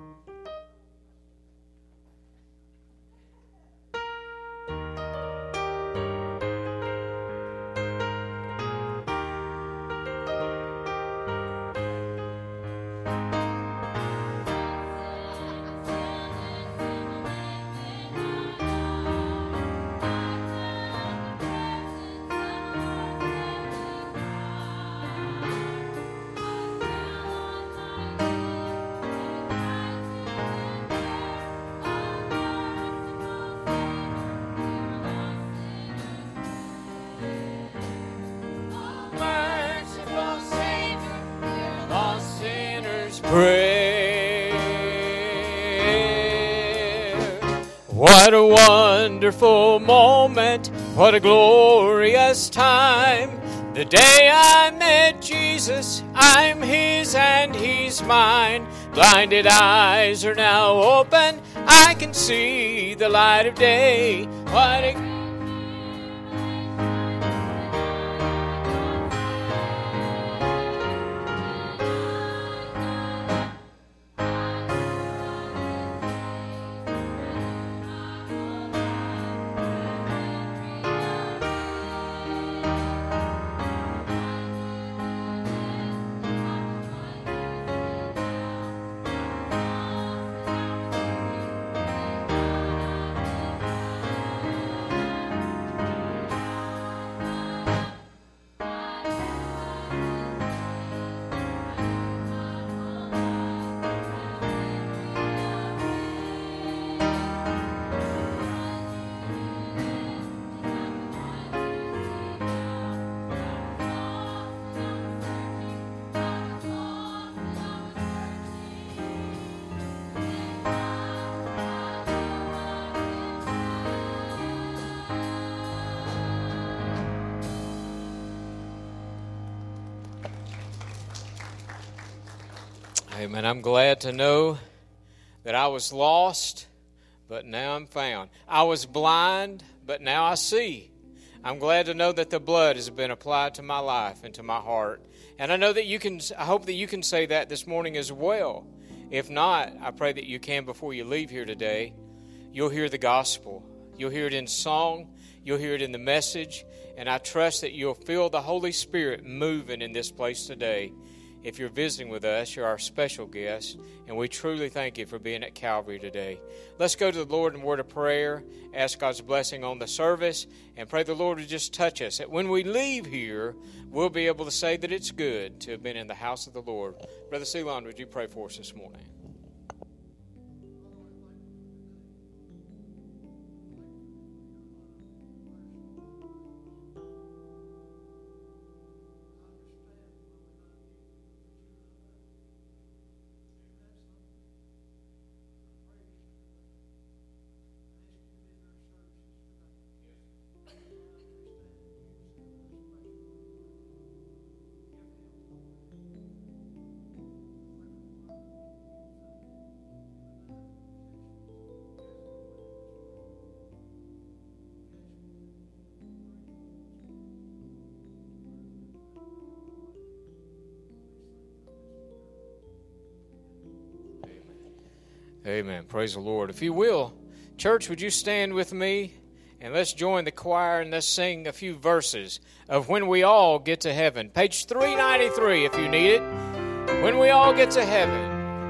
What a wonderful moment, what a glorious time. The day I met Jesus, I'm His and He's mine. Blinded eyes are now open, I can see the light of day. What a Amen. I'm glad to know that I was lost, but now I'm found. I was blind, but now I see. I'm glad to know that the blood has been applied to my life and to my heart. And I know that you can, I hope that you can say that this morning as well. If not, I pray that you can before you leave here today. You'll hear the gospel. You'll hear it in song. You'll hear it in the message. And I trust that you'll feel the Holy Spirit moving in this place today. If you're visiting with us, you're our special guest, and we truly thank you for being at Calvary today. Let's go to the Lord in a word of prayer, ask God's blessing on the service, and pray the Lord to just touch us. That when we leave here, we'll be able to say that it's good to have been in the house of the Lord. Brother Ceylon, would you pray for us this morning? Amen. Praise the Lord. If you will, church, would you stand with me and let's join the choir and let's sing a few verses of When We All Get to Heaven. Page 393 if you need it. When We All Get to Heaven.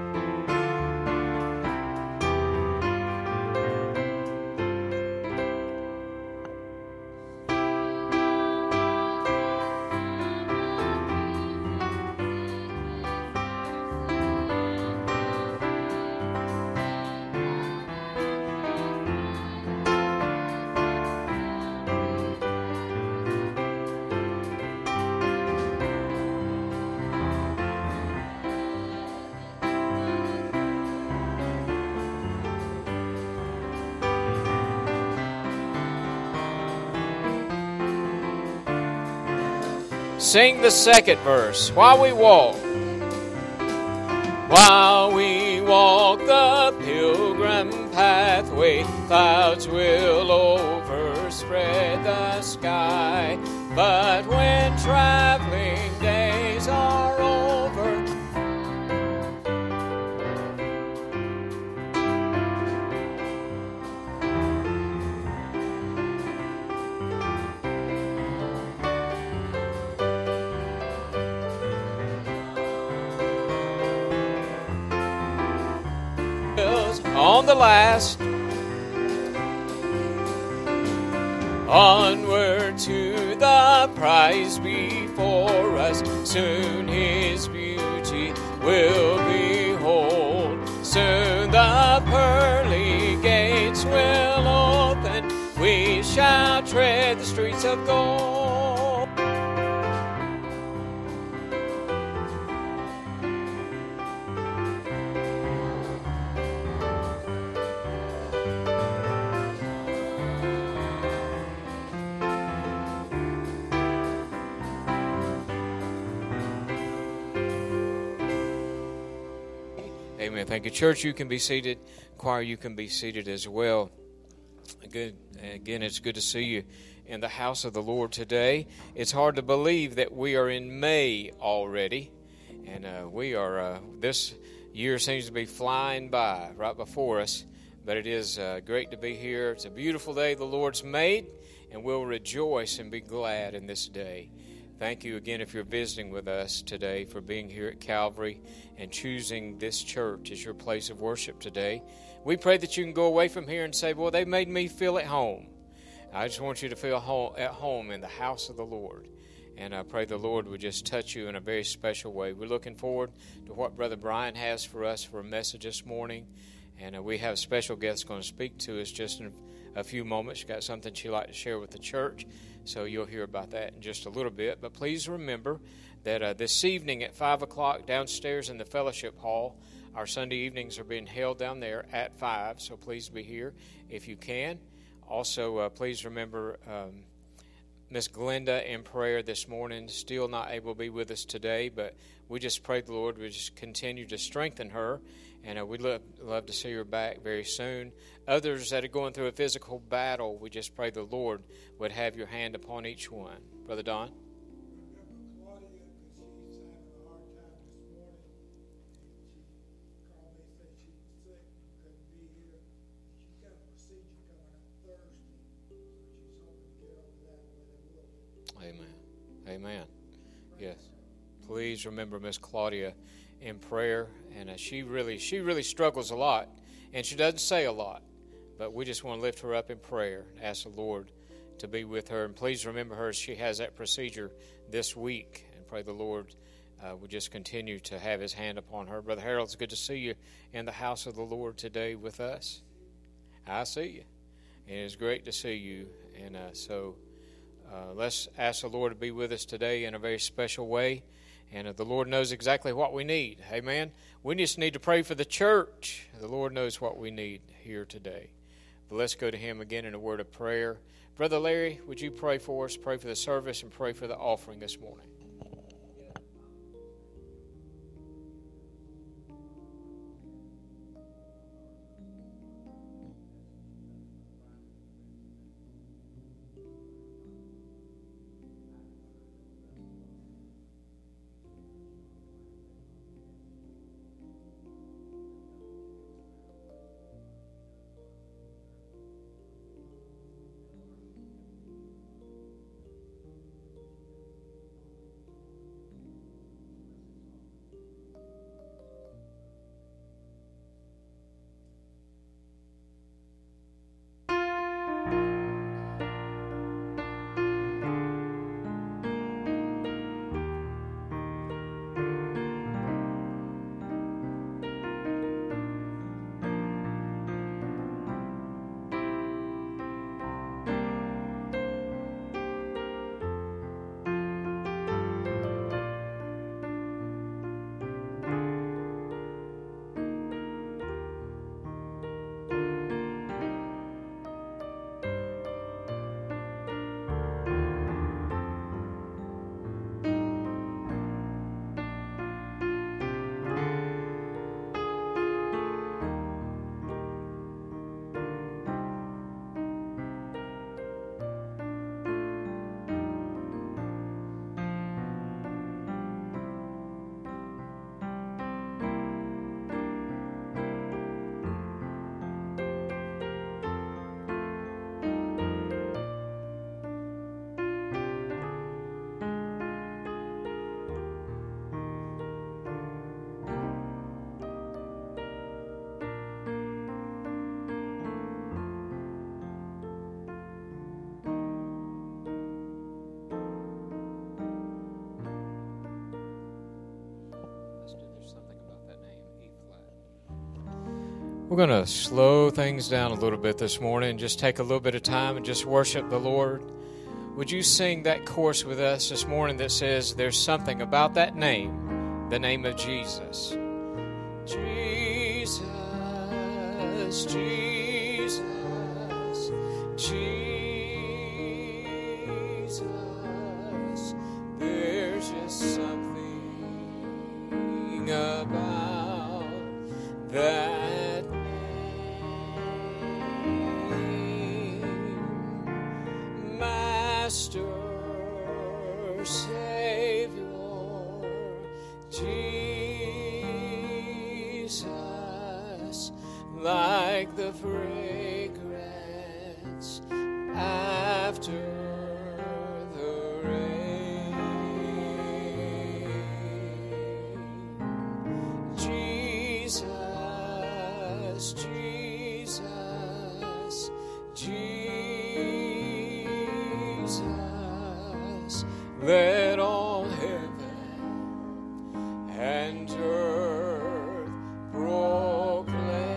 Sing the second verse. While we walk the pilgrim pathway, clouds will overspread the sky. But when traveling days are over, the last. Onward to the prize before us, soon His beauty will behold. Soon the pearly gates will open, we shall tread the streets of gold. Amen. Thank you, church. You can be seated. Choir, you can be seated as well. Good. Again, it's good to see you in the house of the Lord today. It's hard to believe that we are in May already, and this year seems to be flying by right before us, but it is great to be here. It's a beautiful day the Lord's made, and we'll rejoice and be glad in this day. Thank you again if you're visiting with us today for being here at Calvary and choosing this church as your place of worship today. We pray that you can go away from here and say, "Boy, they made me feel at home." I just want you to feel at home in the house of the Lord. And I pray the Lord would just touch you in a very special way. We're looking forward to what Brother Brian has for us for a message this morning. And we have a special guest going to speak to us just in a few moments. She's got something she'd like to share with the church. So you'll hear about that in just a little bit. But please remember that this evening at 5 o'clock downstairs in the fellowship hall, our Sunday evenings are being held down there at 5. So please be here if you can. Also, please remember Miss Glenda in prayer this morning. Still not able to be with us today, but we just pray the Lord would just continue to strengthen her. And we'd love to see her back very soon. Others that are going through a physical battle, we just pray the Lord would have your hand upon each one. Brother Don? Remember Claudia, because she's having a hard time this morning. She called me and said she was sick and couldn't be here. She's got a procedure coming up Thursday, so she's hoping to get over that where they will. Amen. Amen. Yes. Please remember Miss Claudia in prayer, and she really struggles a lot, and she doesn't say a lot, but we just want to lift her up in prayer, ask the Lord to be with her, and please remember her as she has that procedure this week, and pray the Lord would just continue to have His hand upon her. Brother Harold, it's good to see you in the house of the Lord today with us. I see you, and it's great to see you, and so let's ask the Lord to be with us today in a very special way. And the Lord knows exactly what we need. Amen. We just need to pray for the church. The Lord knows what we need here today. But let's go to Him again in a word of prayer. Brother Larry, would you pray for us? Pray for the service and pray for the offering this morning. We're going to slow things down a little bit this morning, just take a little bit of time and just worship the Lord. Would you sing that chorus with us this morning that says, there's something about that name, the name of Jesus. Jesus, Jesus, Jesus. There's just something about that. Master, Savior, Jesus, like the fragrance after the rain. Jesus, Jesus, Jesus, let all heaven and earth proclaim.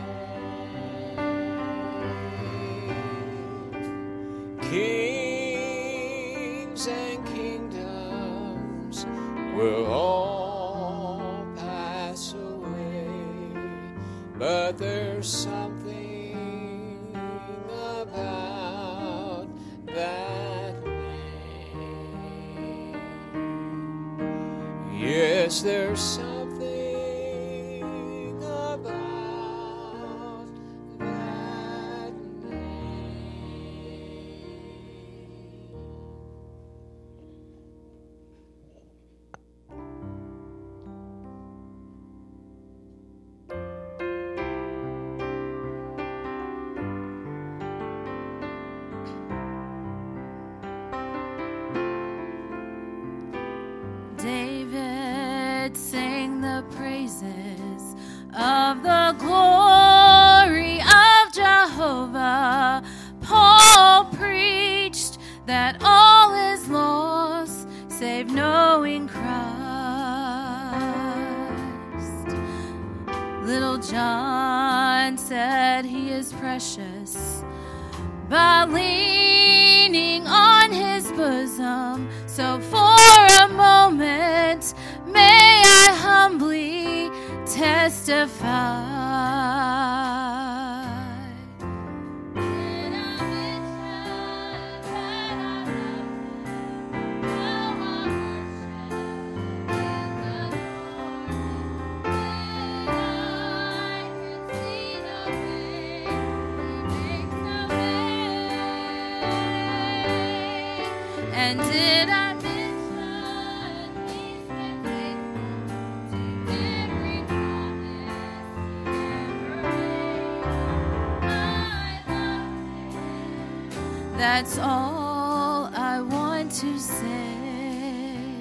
Kings and kingdoms will all pass away, but there's something about that name. Yes, there's something about that name. David sang the praises of the glory of Jehovah. Paul preached that all is lost save knowing Christ. Little John said he is precious by leaning on his bosom. So for a moment, may I humbly testify. And did I mention he's been faithful to every promise he ever made? I love him. That's all I want to say.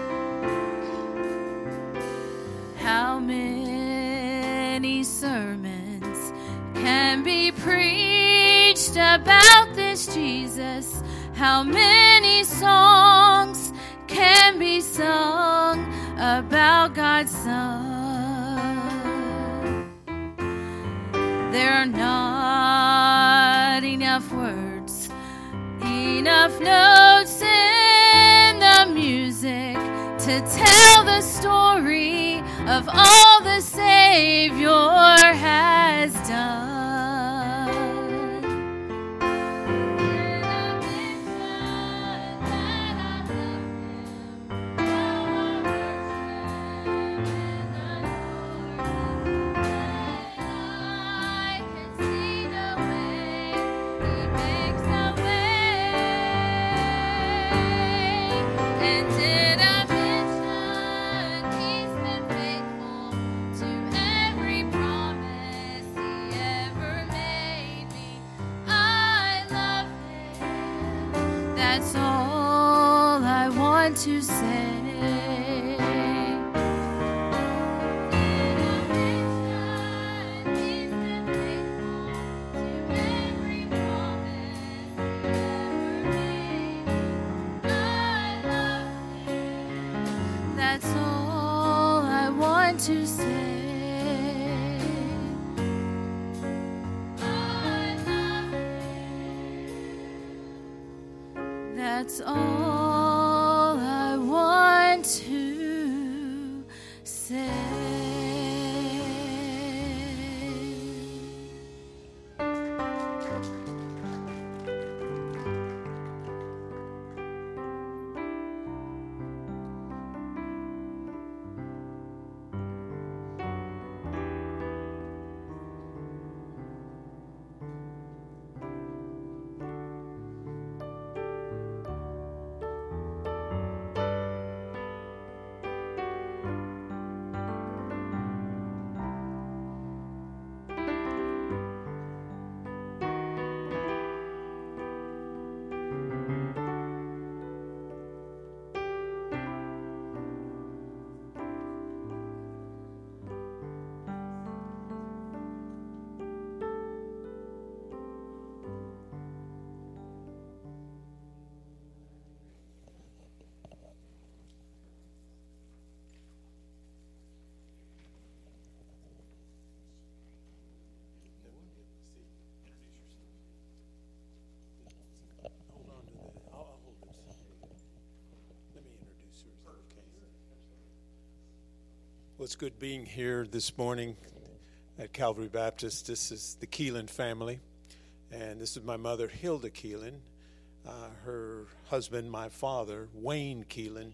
How many sermons can be preached about this Jesus? How many songs can be sung about God's Son? There are not enough words, enough notes in the music to tell the story of all the Savior has done. To say, that's all I want to say. That's all I want to say. Well, it's good being here this morning at Calvary Baptist. This is the Keelan family, and this is my mother, Hilda Keelan. Her husband, my father, Wayne Keelan,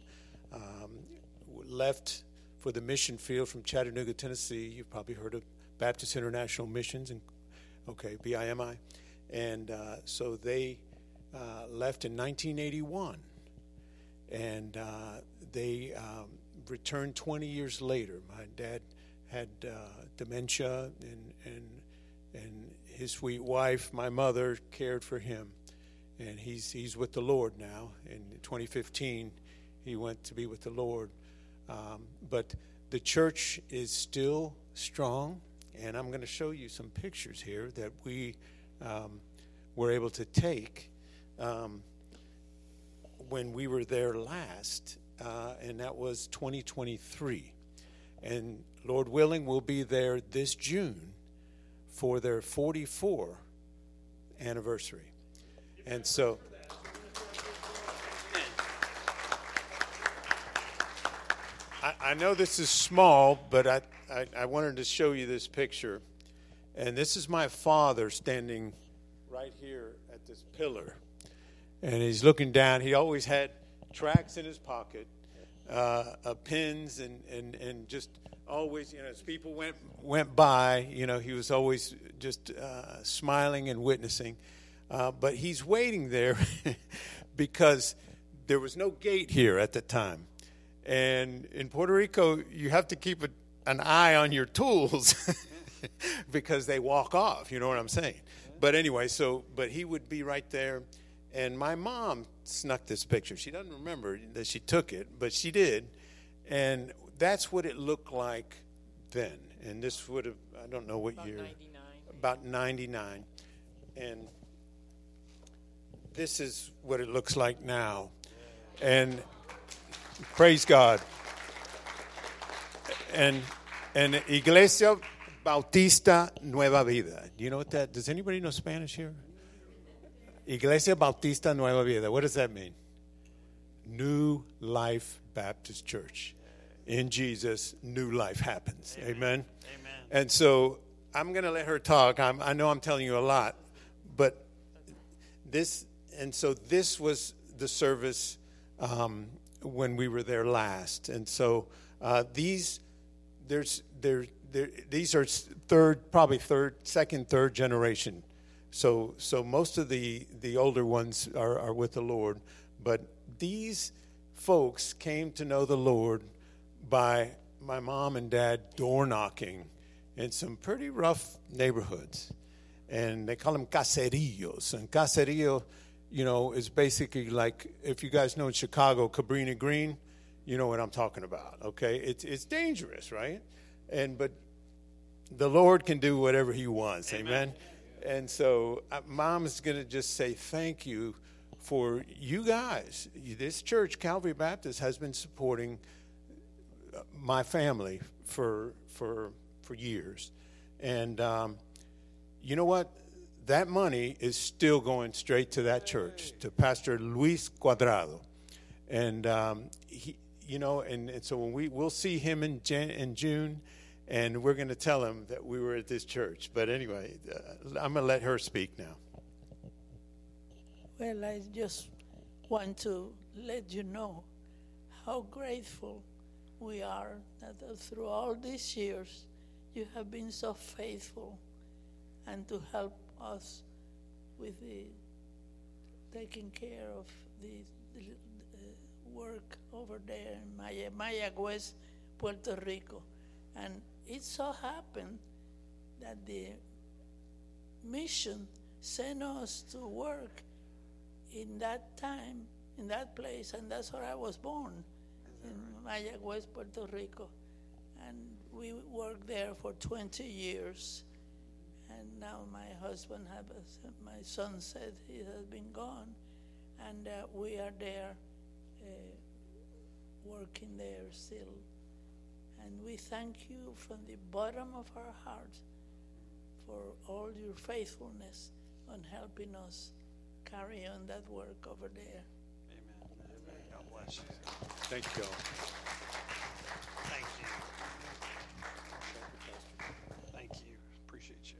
left for the mission field from Chattanooga, Tennessee. You've probably heard of Baptist International Missions, BIMI. And so they left in 1981, and they returned 20 years later. My dad had dementia, and his sweet wife, my mother, cared for him, and he's with the Lord now. In 2015, he went to be with the Lord. But the church is still strong, and I'm going to show you some pictures here that we were able to take when we were there last. And that was 2023. And Lord willing, we'll be there this June for their 44th anniversary. And so I know this is small, but I wanted to show you this picture. And this is my father standing right here at this pillar. And he's looking down. He always had tracts in his pocket, pins, and just always, as people went by, he was always just smiling and witnessing. But he's waiting there because there was no gate here at the time. And in Puerto Rico, you have to keep an eye on your tools because they walk off, you know what I'm saying? But anyway, but he would be right there. And my mom snuck this picture. She doesn't remember that she took it, but she did. And that's what it looked like then. And this would have, I don't know what year. About 99. And this is what it looks like now. And praise God. And Iglesia Bautista Nueva Vida. Do you know what that, does anybody know Spanish here? Iglesia Bautista Nueva Vida. What does that mean? New Life Baptist Church. In Jesus, new life happens. Amen. Amen. And so I'm going to let her talk. I know I'm telling you a lot, but this was the service when we were there last. And so these are second, third generation. So most of the older ones are with the Lord, but these folks came to know the Lord by my mom and dad door knocking in some pretty rough neighborhoods, and they call them caserillos. And caserillo, is basically like, if you guys know in Chicago, Cabrini Green, you know what I'm talking about. Okay, it's dangerous, right? But the Lord can do whatever He wants. Amen. And so Mom's going to just say thank you for you guys. This church, Calvary Baptist, has been supporting my family for years. And you know what? that money is still going straight to that church, to Pastor Luis Cuadrado. And he, and so when we'll see him in June, and we're going to tell him that we were at this church. But anyway, I'm going to let her speak now. Well, I just want to let you know how grateful we are that through all these years you have been so faithful and to help us with the taking care of the work over there in Mayagüez, Puerto Rico. And it so happened that the mission sent us to work in that time, in that place, and that's where I was born, in Mayagüez, Puerto Rico. And we worked there for 20 years. And now my husband, my son said he has been gone, and we are there, working there still. And we thank you from the bottom of our hearts for all your faithfulness on helping us carry on that work over there. Amen. God bless you. Thank you. Thank you. Thank you. Appreciate you.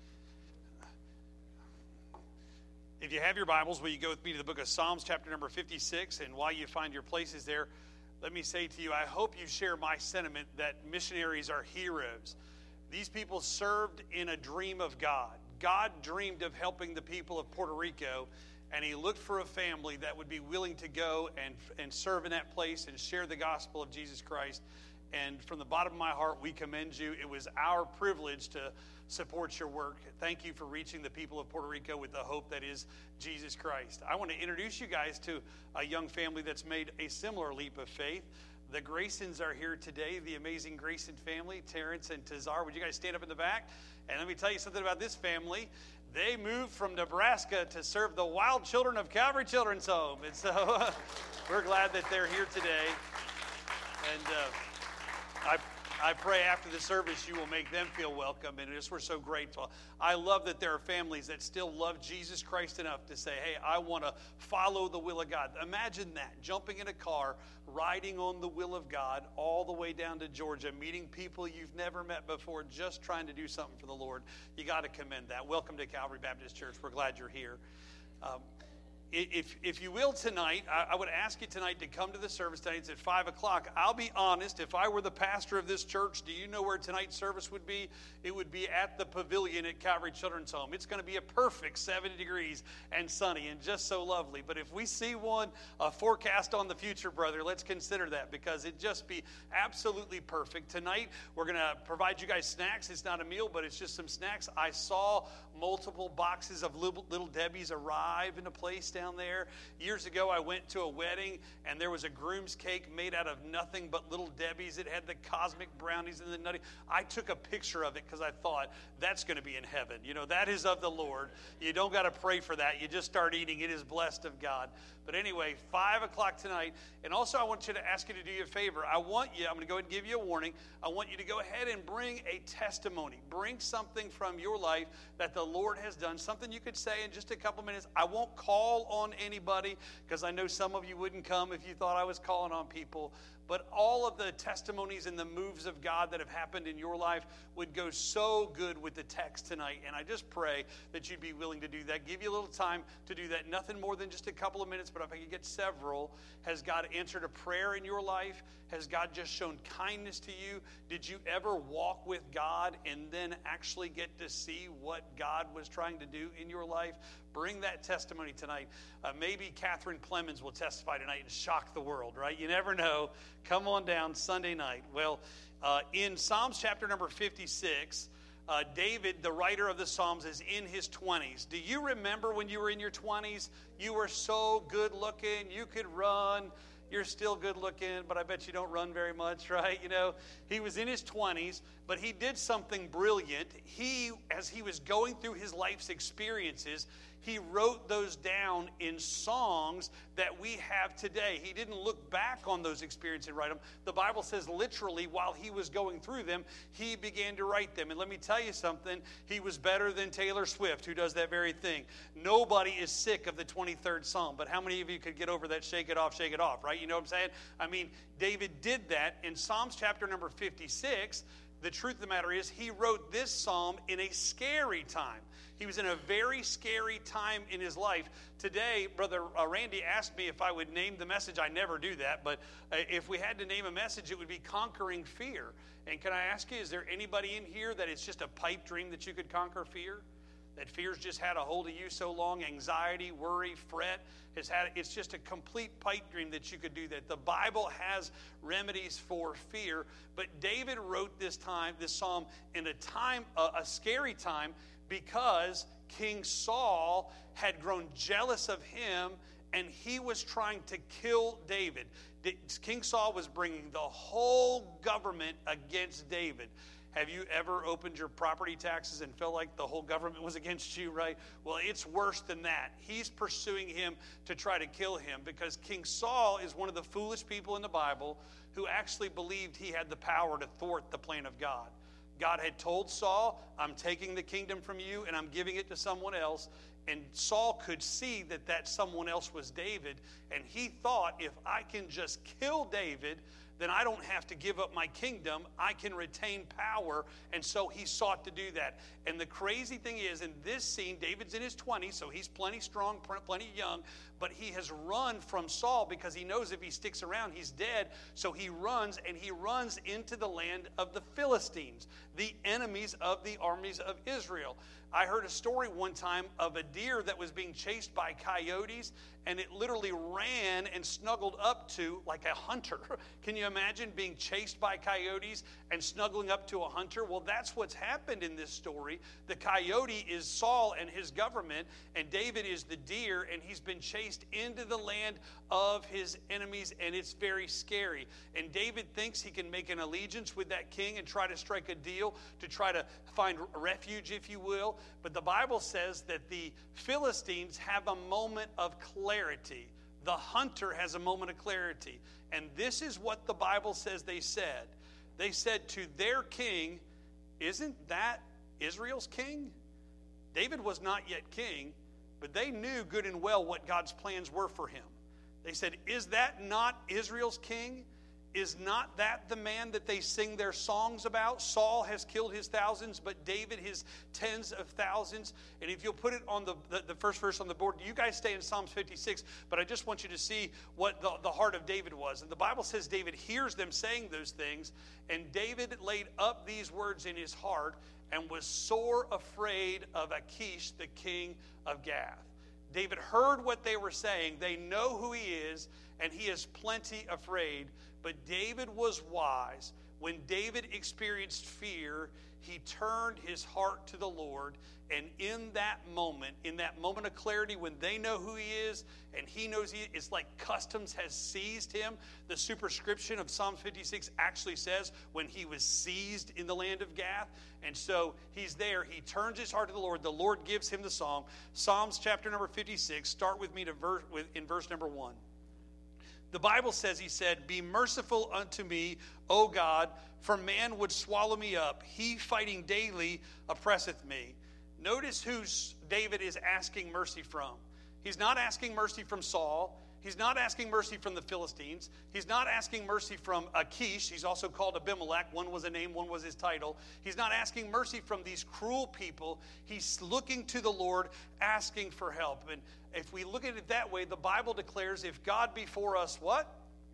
If you have your Bibles, will you go with me to the book of Psalms, chapter number 56? And while you find your places there, let me say to you, I hope you share my sentiment that missionaries are heroes. These people served in a dream of God. God dreamed of helping the people of Puerto Rico, and he looked for a family that would be willing to go and serve in that place and share the gospel of Jesus Christ. And from the bottom of my heart, we commend you. It was our privilege to support your work. Thank you for reaching the people of Puerto Rico with the hope that is Jesus Christ. I want to introduce you guys to a young family that's made a similar leap of faith. The Graysons are here today, the amazing Grayson family, Terrence and Tazar. Would you guys stand up in the back? And let me tell you something about this family. They moved from Nebraska to serve the wild children of Calvary Children's Home. And so we're glad that they're here today. And I pray after the service you will make them feel welcome, and we're so grateful. I love that there are families that still love Jesus Christ enough to say, hey, I want to follow the will of God. Imagine that, jumping in a car, riding on the will of God all the way down to Georgia, meeting people you've never met before, just trying to do something for the Lord. You got to commend that. Welcome to Calvary Baptist Church. We're glad you're here. If you will tonight, I would ask you tonight to come to the service tonight. It's at 5 o'clock. I'll be honest, if I were the pastor of this church, do you know where tonight's service would be? It would be at the pavilion at Calvary Children's Home. It's going to be a perfect 70 degrees and sunny and just so lovely. But if we see a forecast on the future, brother, let's consider that, because it'd just be absolutely perfect. Tonight, we're going to provide you guys snacks. It's not a meal, but it's just some snacks. I saw multiple boxes of Little Debbie's arrive in a place down there. Years ago, I went to a wedding, and there was a groom's cake made out of nothing but Little Debbie's. It had the cosmic brownies and the nutty. I took a picture of it because I thought, that's going to be in heaven. You know, that is of the Lord. You don't got to pray for that. You just start eating. It is blessed of God. But anyway, 5 o'clock tonight. And also, I want you to ask you to do you a favor. I'm going to go ahead and give you a warning. I want you to go ahead and bring a testimony. Bring something from your life that the Lord has done, something you could say in just a couple minutes. I won't call on anybody, because I know some of you wouldn't come if you thought I was calling on people. But all of the testimonies and the moves of God that have happened in your life would go so good with the text tonight. And I just pray that you'd be willing to do that. Give you a little time to do that. Nothing more than just a couple of minutes, but if I could get several. Has God answered a prayer in your life? Has God just shown kindness to you? Did you ever walk with God and then actually get to see what God was trying to do in your life? Bring that testimony tonight. Maybe Catherine Clemens will testify tonight and shock the world, right? You never know. Come on down Sunday night. Well, in Psalms chapter number 56, David, the writer of the Psalms, is in his 20s. Do you remember when you were in your 20s? You were so good looking. You could run. You're still good looking, but I bet you don't run very much, right? You know, he was in his 20s. But he did something brilliant. As he was going through his life's experiences, he wrote those down in songs that we have today. He didn't look back on those experiences and write them. The Bible says literally while he was going through them, he began to write them. And let me tell you something, he was better than Taylor Swift, who does that very thing. Nobody is sick of the 23rd Psalm, but how many of you could get over that shake it off, right? You know what I'm saying? I mean, David did that. In Psalms chapter number 56, the truth of the matter is he wrote this psalm in a scary time. He was in a very scary time in his life. Today, Brother Randy asked me if I would name the message. I never do that, but if we had to name a message, it would be Conquering Fear. And can I ask you, is there anybody in here that it's just a pipe dream that you could conquer fear? That fear's just had a hold of you so long, anxiety, worry, fret, it's just a complete pipe dream that you could do that. The Bible has remedies for fear, but David wrote this psalm in a scary time, because King Saul had grown jealous of him, and he was trying to kill David. King Saul was bringing the whole government against David. Have you ever opened your property taxes and felt like the whole government was against you, right? Well, it's worse than that. He's pursuing him to try to kill him, because King Saul is one of the foolish people in the Bible who actually believed he had the power to thwart the plan of God. God had told Saul, I'm taking the kingdom from you and I'm giving it to someone else. And Saul could see that someone else was David. And he thought, if I can just kill David, then I don't have to give up my kingdom. I can retain power. And so he sought to do that. And the crazy thing is, in this scene, David's in his 20s, so he's plenty strong, plenty young, but he has run from Saul because he knows if he sticks around, he's dead. So he runs, and he runs into the land of the Philistines, the enemies of the armies of Israel. I heard a story one time of a deer that was being chased by coyotes, and it literally ran and snuggled up to like a hunter. Can you imagine being chased by coyotes and snuggling up to a hunter? Well, that's what's happened in this story. The coyote is Saul and his government, and David is the deer, and he's been chased into the land of his enemies, and it's very scary. And David thinks he can make an allegiance with that king and try to strike a deal to try to find refuge, if you will. But the Bible says that the Philistines have a moment of clarity. The hunter has a moment of clarity. And this is what the Bible says they said. They said to their king, isn't that Israel's king? David was not yet king, but they knew good and well what God's plans were for him. They said, is that not Israel's king? Is not that the man that they sing their songs about? Saul has killed his thousands, but David his tens of thousands. And if you'll put it on the first verse on the board, you guys stay in Psalms 56, but I just want you to see what the heart of David was. And the Bible says David hears them saying those things, and David laid up these words in his heart and was sore afraid of Achish, the king of Gath. David heard what they were saying. They know who he is, and he is plenty afraid. But David was wise. When David experienced fear, he turned his heart to the Lord. And in that moment of clarity, when they know who he is and he knows it's like customs has seized him. The superscription of Psalm 56 actually says when he was seized in the land of Gath. And so he's there. He turns his heart to the Lord. The Lord gives him the song. Psalms chapter number 56. Start with me in verse number 1. The Bible says, he said, be merciful unto me, O God, for man would swallow me up. He fighting daily oppresseth me. Notice who David is asking mercy from. He's not asking mercy from Saul. He's not asking mercy from the Philistines. He's not asking mercy from Achish. He's also called Abimelech. One was a name, one was his title. He's not asking mercy from these cruel people. He's looking to the Lord, asking for help. And if we look at it that way, the Bible declares, if God be for us, what?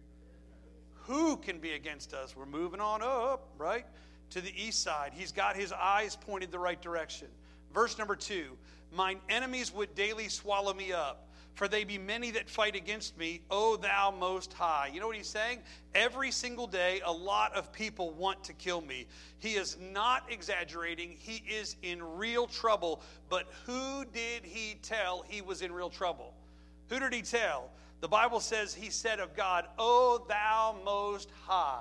Who can be against us? We're moving on up, right? To the east side. He's got his eyes pointed the right direction. Verse number 2, mine enemies would daily swallow me up, for they be many that fight against me, O thou most high. You know what he's saying? Every single day, a lot of people want to kill me. He is not exaggerating. He is in real trouble. But who did he tell he was in real trouble? Who did he tell? The Bible says he said of God, O thou most high.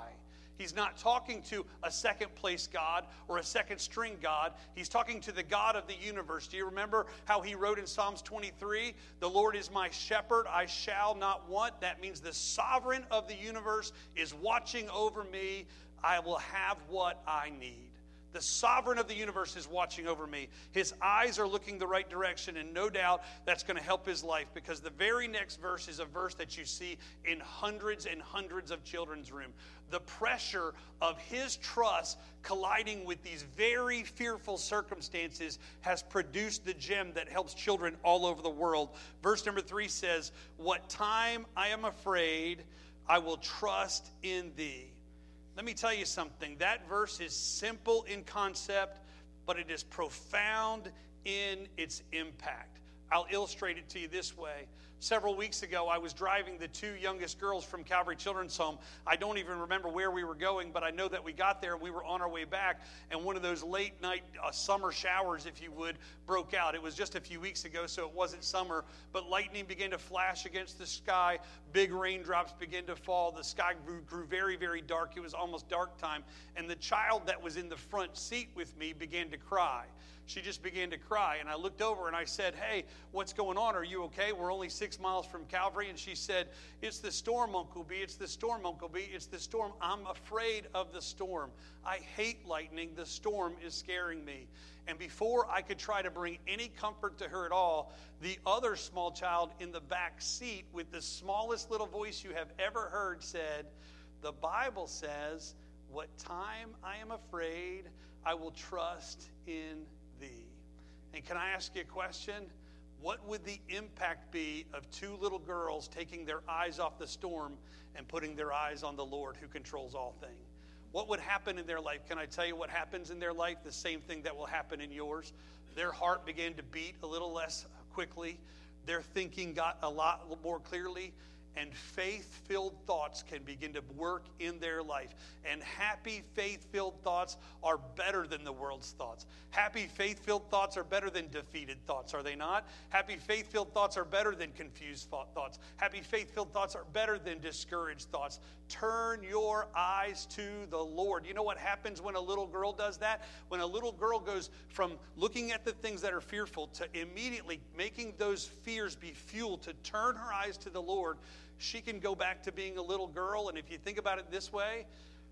He's not talking to a second place God or a second string God. He's talking to the God of the universe. Do you remember how he wrote in Psalms 23? The Lord is my shepherd, I shall not want. That means the sovereign of the universe is watching over me. I will have what I need. The sovereign of the universe is watching over me. His eyes are looking the right direction, and no doubt that's going to help his life, because the very next verse is a verse that you see in hundreds and hundreds of children's room. The pressure of his trust colliding with these very fearful circumstances has produced the gem that helps children all over the world. Verse number 3 says, "What time I am afraid, I will trust in thee." Let me tell you something. That verse is simple in concept, but it is profound in its impact. I'll illustrate it to you this way. Several weeks ago, I was driving the 2 youngest girls from Calvary Children's Home. I don't even remember where we were going, but I know that we got there and we were on our way back, and one of those late night summer showers, if you would, broke out. It was just a few weeks ago, so it wasn't summer, but lightning began to flash against the sky. Big raindrops began to fall. The sky grew very, very dark. It was almost dark time, and the child that was in the front seat with me began to cry. She just began to cry, and I looked over and I said, "Hey, what's going on? Are you okay? We're only 6 miles from Calvary." And she said, "It's the storm, Uncle B. It's the storm, Uncle B. It's the storm. I'm afraid of the storm. I hate lightning. The storm is scaring me." And before I could try to bring any comfort to her at all, the other small child in the back seat, with the smallest little voice you have ever heard, said, "The Bible says, 'What time I am afraid, I will trust in thee.'" And can I ask you a question? What would the impact be of 2 little girls taking their eyes off the storm and putting their eyes on the Lord who controls all things? What would happen in their life? Can I tell you what happens in their life? The same thing that will happen in yours. Their heart began to beat a little less quickly. Their thinking got a lot more clearly. And faith-filled thoughts can begin to work in their life. And happy, faith-filled thoughts are better than the world's thoughts. Happy, faith-filled thoughts are better than defeated thoughts, are they not? Happy, faith-filled thoughts are better than confused thoughts. Happy, faith-filled thoughts are better than discouraged thoughts. Turn your eyes to the Lord. You know what happens when a little girl does that? When a little girl goes from looking at the things that are fearful to immediately making those fears be fuel to turn her eyes to the Lord, she can go back to being a little girl. And if you think about it this way,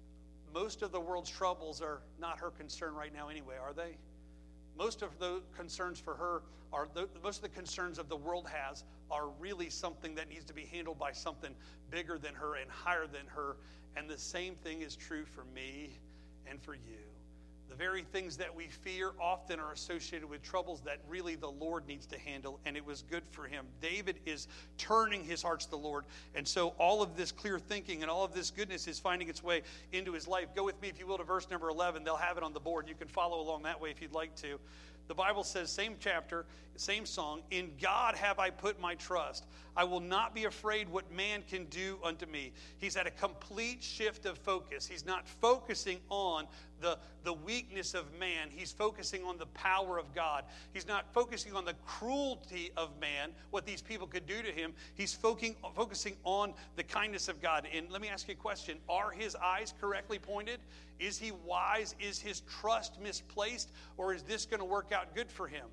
most of the world's troubles are not her concern right now anyway, are they? Most of the concerns for her most of the concerns of the world has are really something that needs to be handled by something bigger than her and higher than her. And the same thing is true for me and for you. The very things that we fear often are associated with troubles that really the Lord needs to handle, and it was good for him. David is turning his heart to the Lord, and so all of this clear thinking and all of this goodness is finding its way into his life. Go with me, if you will, to verse number 11. They'll have it on the board. You can follow along that way if you'd like to. The Bible says, same chapter, same song, "In God have I put my trust. I will not be afraid what man can do unto me." He's at a complete shift of focus. He's not focusing on the weakness of man. He's focusing on the power of God. He's not focusing on the cruelty of man, what these people could do to him. He's focusing on the kindness of God. And let me ask you a question. Are his eyes correctly pointed? Is he wise? Is his trust misplaced? Or is this going to work out good for him?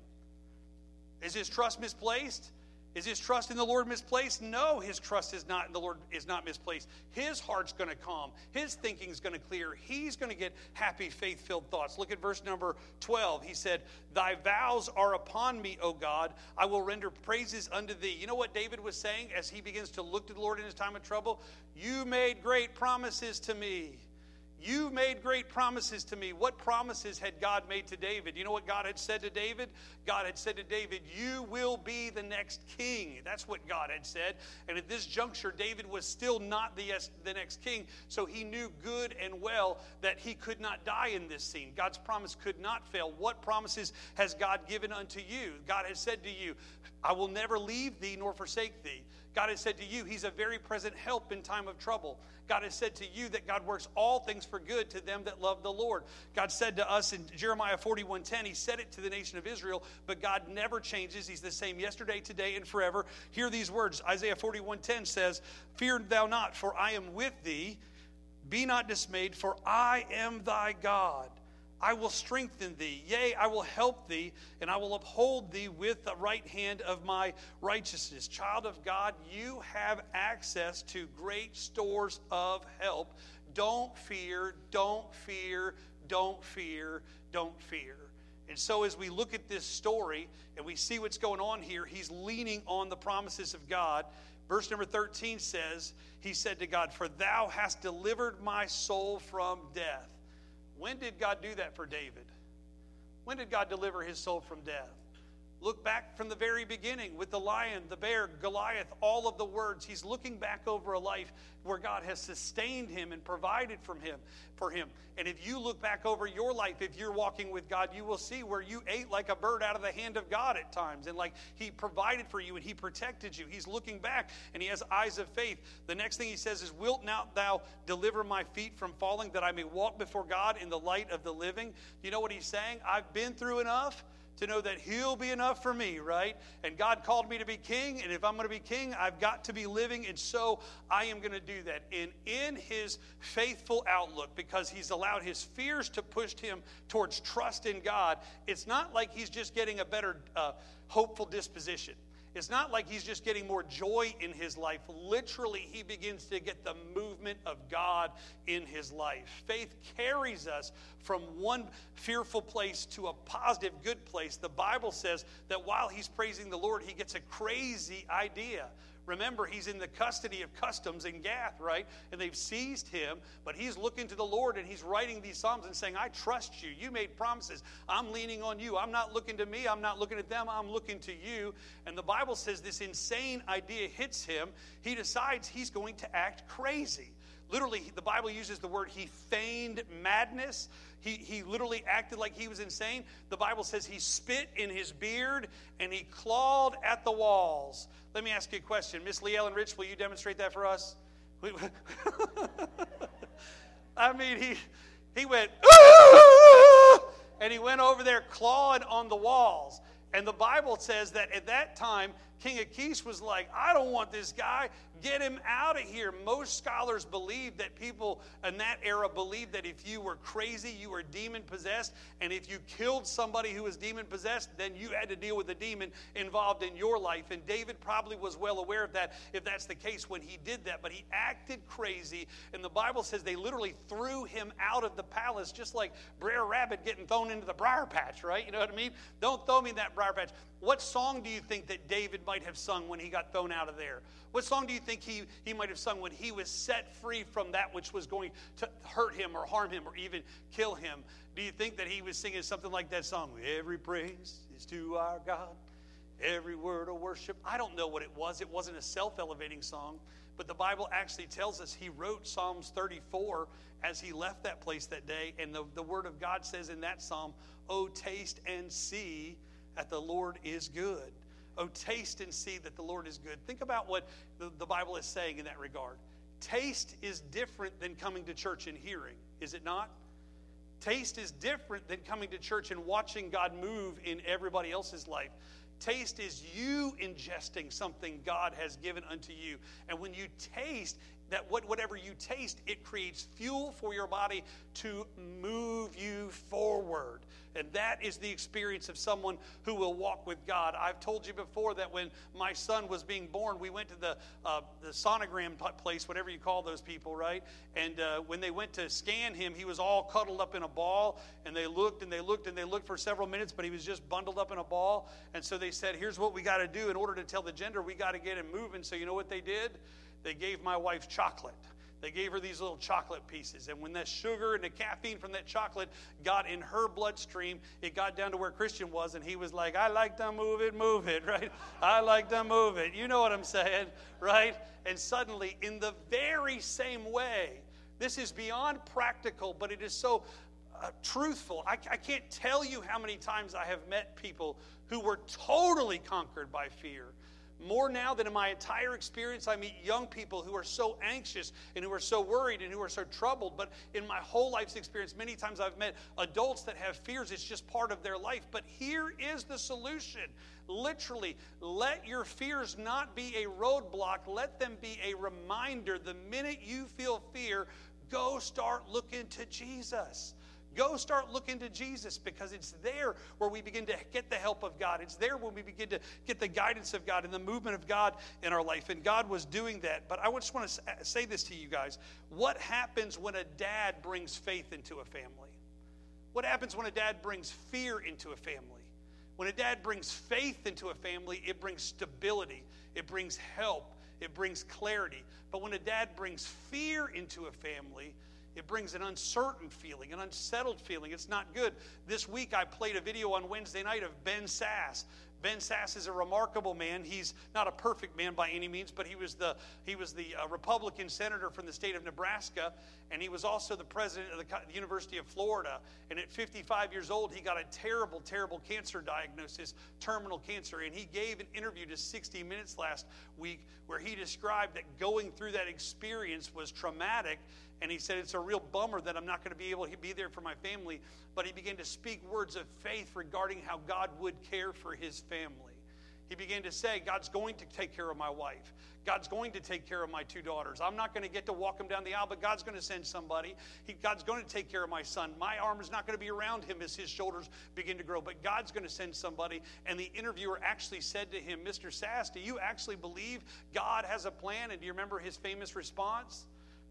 Is his trust misplaced? Is his trust in the Lord misplaced? No, his trust is not in the Lord is not misplaced. His heart's going to calm. His thinking's going to clear. He's going to get happy, faith-filled thoughts. Look at verse number 12. He said, "Thy vows are upon me, O God. I will render praises unto thee." You know what David was saying as he begins to look to the Lord in his time of trouble? "You made great promises to me. You made great promises to me." What promises had God made to David? You know what God had said to David? God had said to David, "You will be the next king." That's what God had said. And at this juncture, David was still not the next king, so he knew good and well that he could not die in this scene. God's promise could not fail. What promises has God given unto you? God has said to you, "I will never leave thee nor forsake thee." God has said to you, he's a very present help in time of trouble. God has said to you that God works all things for good to them that love the Lord. God said to us in Jeremiah 41:10, he said it to the nation of Israel, but God never changes. He's the same yesterday, today, and forever. Hear these words. Isaiah 41:10 says, "Fear thou not, for I am with thee. Be not dismayed, for I am thy God. I will strengthen thee. Yea, I will help thee, and I will uphold thee with the right hand of my righteousness. Child of God, you have access to great stores of help. Don't fear, don't fear, don't fear, don't fear. And so as we look at this story and we see what's going on here, he's leaning on the promises of God. Verse number 13 says, he said to God, for thou hast delivered my soul from death. When did God do that for David? When did God deliver his soul from death? Look back from the very beginning with the lion, the bear, Goliath, all of the words. He's looking back over a life where God has sustained him and provided for him. And if you look back over your life, if you're walking with God, you will see where you ate like a bird out of the hand of God at times. And like he provided for you and he protected you. He's looking back and he has eyes of faith. The next thing he says is, wilt not thou deliver my feet from falling, that I may walk before God in the light of the living? You know what he's saying? I've been through enough to know that he'll be enough for me, right? And God called me to be king, and if I'm going to be king, I've got to be living, and so I am going to do that. And in his faithful outlook, because he's allowed his fears to push him towards trust in God, it's not like he's just getting a better hopeful disposition. It's not like he's just getting more joy in his life. Literally, he begins to get the movement of God in his life. Faith carries us from one fearful place to a positive, good place. The Bible says that while he's praising the Lord, he gets a crazy idea. Remember, he's in the custody of customs in Gath, right? And they've seized him, but he's looking to the Lord and he's writing these Psalms and saying, I trust you. You made promises. I'm leaning on you. I'm not looking to me. I'm not looking at them. I'm looking to you. And the Bible says this insane idea hits him. He decides he's going to act crazy. Literally, the Bible uses the word he feigned madness. He literally acted like he was insane. The Bible says he spit in his beard and he clawed at the walls. Let me ask you a question. Miss Lee Ellen Rich, will you demonstrate that for us? I mean, he went, and he went over there clawing on the walls. And the Bible says that at that time, King Achish was like, I don't want this guy. Get him out of here. Most scholars believe that people in that era believed that if you were crazy, you were demon-possessed. And if you killed somebody who was demon-possessed, then you had to deal with the demon involved in your life. And David probably was well aware of that, if that's the case, when he did that. But he acted crazy. And the Bible says they literally threw him out of the palace, just like Brer Rabbit getting thrown into the briar patch, right? You know what I mean? Don't throw me in that briar patch. What song do you think that David might have sung when he got thrown out of there? What song do you think he might have sung when he was set free from that which was going to hurt him or harm him or even kill him? Do you think that he was singing something like that song? Every praise is to our God, every word of worship. I don't know what it was. It wasn't a self-elevating song. But the Bible actually tells us he wrote Psalms 34 as he left that place that day. And the word of God says in that psalm, oh, taste and see that the Lord is good. Oh, taste and see that the Lord is good. Think about what the Bible is saying in that regard. Taste is different than coming to church and hearing, is it not? Taste is different than coming to church and watching God move in everybody else's life. Taste is you ingesting something God has given unto you. And when you taste, that whatever you taste, it creates fuel for your body to move you forward. And that is the experience of someone who will walk with God. I've told you before that when my son was being born, we went to the sonogram place, whatever you call those people, right? And when they went to scan him, he was all cuddled up in a ball. And they looked and they looked and they looked for several minutes, but he was just bundled up in a ball. And so they said, here's what we got to do. In order to tell the gender, we got to get him moving. So you know what they did? They gave my wife chocolate. They gave her these little chocolate pieces. And when that sugar and the caffeine from that chocolate got in her bloodstream, it got down to where Christian was, and he was like, I like to move it, right? I like to move it. You know what I'm saying, right? And suddenly, in the very same way, this is beyond practical, but it is so truthful. I can't tell you how many times I have met people who were totally conquered by fear. More now than in my entire experience, I meet young people who are so anxious and who are so worried and who are so troubled. But in my whole life's experience, many times I've met adults that have fears. It's just part of their life. But here is the solution. Literally, let your fears not be a roadblock. Let them be a reminder. The minute you feel fear, Go start looking to Jesus. Go start looking to Jesus, because it's there where we begin to get the help of God. It's there when we begin to get the guidance of God and the movement of God in our life. And God was doing that. But I just want to say this to you guys. What happens when a dad brings faith into a family? What happens when a dad brings fear into a family? When a dad brings faith into a family, it brings stability. It brings help. It brings clarity. But when a dad brings fear into a family, it brings an uncertain feeling, an unsettled feeling. It's not good. This week I played a video on Wednesday night of Ben Sass. Ben Sass is a remarkable man. He's not a perfect man by any means, but he was the Republican senator from the state of Nebraska, and he was also the president of the University of Florida. And at 55 years old, he got a terrible, terrible cancer diagnosis, terminal cancer. And he gave an interview to 60 Minutes last week where he described that going through that experience was traumatic. And he said, it's a real bummer that I'm not going to be able to be there for my family. But he began to speak words of faith regarding how God would care for his family. He began to say, God's going to take care of my wife. God's going to take care of my 2 daughters. I'm not going to get to walk them down the aisle, but God's going to send somebody. God's going to take care of my son. My arm is not going to be around him as his shoulders begin to grow, but God's going to send somebody. And the interviewer actually said to him, Mr. Sass, do you actually believe God has a plan? And do you remember his famous response?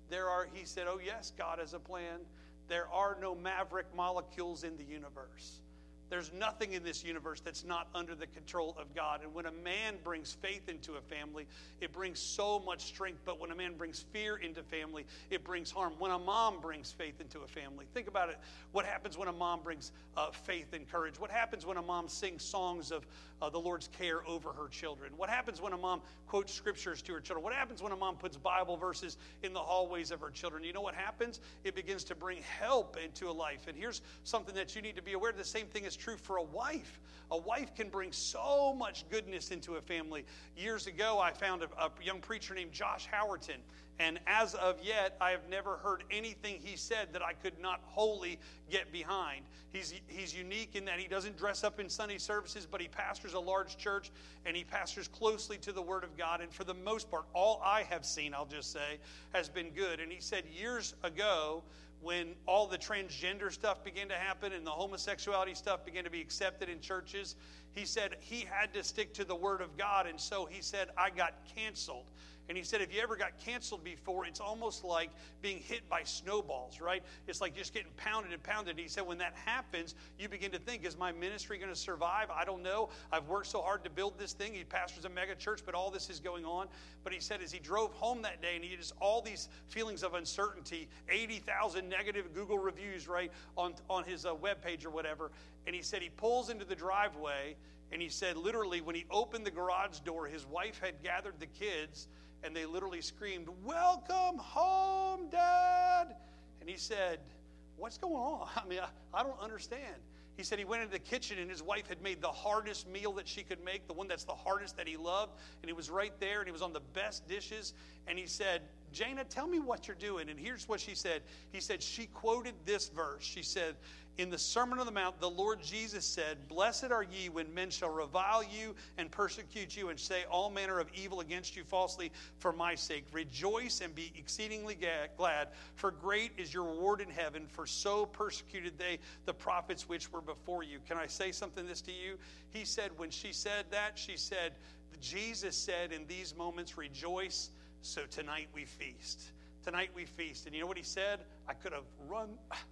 He said, oh yes, God has a plan. There are no maverick molecules in the universe. There's nothing in this universe that's not under the control of God. And when a man brings faith into a family, it brings so much strength. But when a man brings fear into family, it brings harm. When a mom brings faith into a family, think about it. What happens when a mom brings faith and courage? What happens when a mom sings songs of the Lord's care over her children? What happens when a mom quotes scriptures to her children? What happens when a mom puts Bible verses in the hallways of her children? You know what happens? It begins to bring help into a life. And here's something that you need to be aware of. The same thing is true for a wife. A wife can bring so much goodness into a family. Years ago, I found a young preacher named Josh Howerton. And as of yet, I have never heard anything he said that I could not wholly get behind. He's unique in that he doesn't dress up in Sunday services, but he pastors a large church, and he pastors closely to the Word of God. And for the most part, all I have seen, I'll just say, has been good. And he said years ago, when all the transgender stuff began to happen and the homosexuality stuff began to be accepted in churches, he said he had to stick to the Word of God. And so he said, I got canceled. And he said, if you ever got canceled before, it's almost like being hit by snowballs, right? It's like just getting pounded and pounded. And he said, when that happens, you begin to think, is my ministry going to survive? I don't know. I've worked so hard to build this thing. He pastors a mega church, but all this is going on. But he said, as he drove home that day, and he had just all these feelings of uncertainty, 80,000 negative Google reviews, right, on his webpage or whatever. And he said he pulls into the driveway, and he said, literally, when he opened the garage door, his wife had gathered the kids, and they literally screamed, welcome home, Dad. And he said, what's going on? I mean, I don't understand. He said he went into the kitchen, and his wife had made the hardest meal that she could make, the one that's the hardest that he loved. And he was right there, and he was on the best dishes. And he said, Jana, tell me what you're doing. And here's what she said. He said she quoted this verse. She said, in the Sermon on the Mount, the Lord Jesus said, blessed are ye when men shall revile you and persecute you and say all manner of evil against you falsely for my sake. Rejoice and be exceedingly glad, for great is your reward in heaven, for so persecuted they the prophets which were before you. Can I say something this to you? He said, when she said that, she said, Jesus said in these moments, rejoice, so tonight we feast. Tonight we feast. And you know what he said? I could have run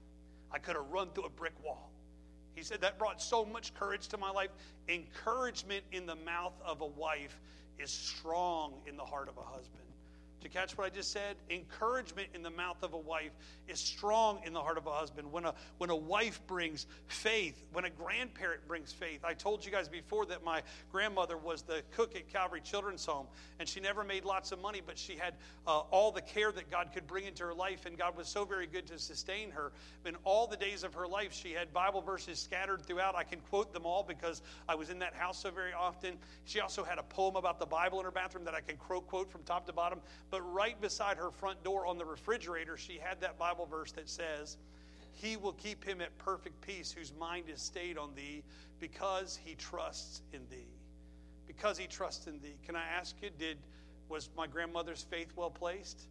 through a brick wall. He said that brought so much courage to my life. Encouragement in the mouth of a wife is strong in the heart of a husband. Did you catch what I just said? Encouragement in the mouth of a wife is strong in the heart of a husband. When a wife brings faith, when a grandparent brings faith. I told you guys before that my grandmother was the cook at Calvary Children's Home, and she never made lots of money, but she had all the care that God could bring into her life, and God was so very good to sustain her. In all the days of her life, she had Bible verses scattered throughout. I can quote them all because I was in that house so very often. She also had a poem about the Bible in her bathroom that I can quote from top to bottom. But right beside her front door on the refrigerator, she had that Bible verse that says, he will keep him at perfect peace whose mind is stayed on thee because he trusts in thee. Because he trusts in thee. Can I ask you, was my grandmother's faith well placed?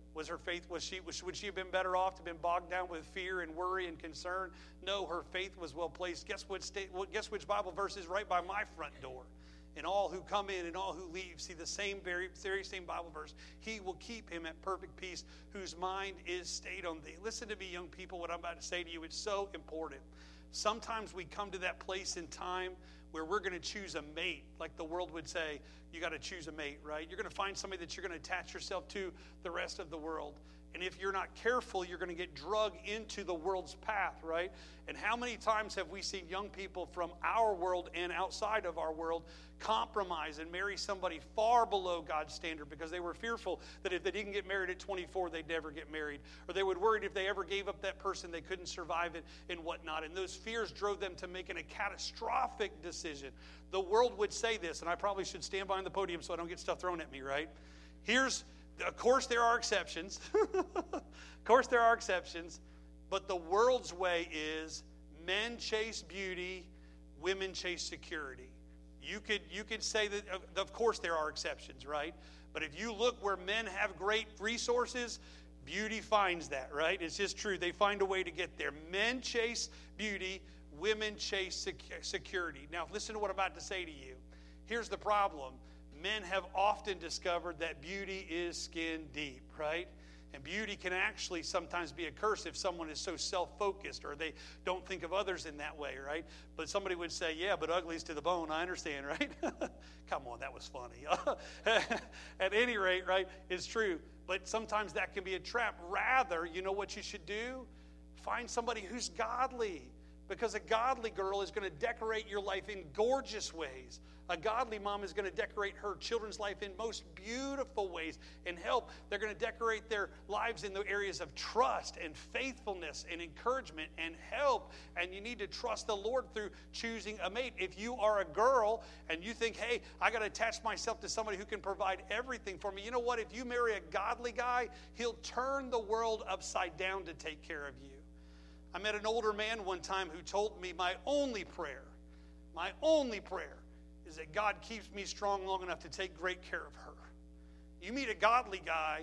Was her faith, would she have been better off to have been bogged down with fear and worry and concern? No, her faith was well placed. Guess which Bible verse is right by my front door? And all who come in and all who leave see the very same Bible verse. He will keep him at perfect peace whose mind is stayed on thee. Listen to me, young people, what I'm about to say to you. It's so important. Sometimes we come to that place in time where we're going to choose a mate. Like the world would say, you got to choose a mate, right? You're going to find somebody that you're going to attach yourself to the rest of the world. And if you're not careful, you're going to get drugged into the world's path, right? And how many times have we seen young people from our world and outside of our world compromise and marry somebody far below God's standard because they were fearful that if they didn't get married at 24, they'd never get married. Or they would worry if they ever gave up that person, they couldn't survive it and whatnot. And those fears drove them to making a catastrophic decision. The world would say this, and I probably should stand behind the podium so I don't get stuff thrown at me, right? Of course, there are exceptions. Of course, there are exceptions. But the world's way is men chase beauty, women chase security. You could say that, of course, there are exceptions, right? But if you look where men have great resources, beauty finds that, right? It's just true. They find a way to get there. Men chase beauty, women chase security. Now, listen to what I'm about to say to you. Here's the problem. Men have often discovered that beauty is skin deep, right? And beauty can actually sometimes be a curse if someone is so self-focused or they don't think of others in that way, right? But somebody would say, yeah, but ugly's to the bone. I understand, right? Come on, that was funny. At any rate, right, it's true. But sometimes that can be a trap. Rather, you know what you should do? Find somebody who's godly. Because a godly girl is going to decorate your life in gorgeous ways. A godly mom is going to decorate her children's life in most beautiful ways and help. They're going to decorate their lives in the areas of trust and faithfulness and encouragement and help. And you need to trust the Lord through choosing a mate. If you are a girl and you think, hey, I got to attach myself to somebody who can provide everything for me. You know what? If you marry a godly guy, he'll turn the world upside down to take care of you. I met an older man one time who told me my only prayer is that God keeps me strong long enough to take great care of her. You meet a godly guy,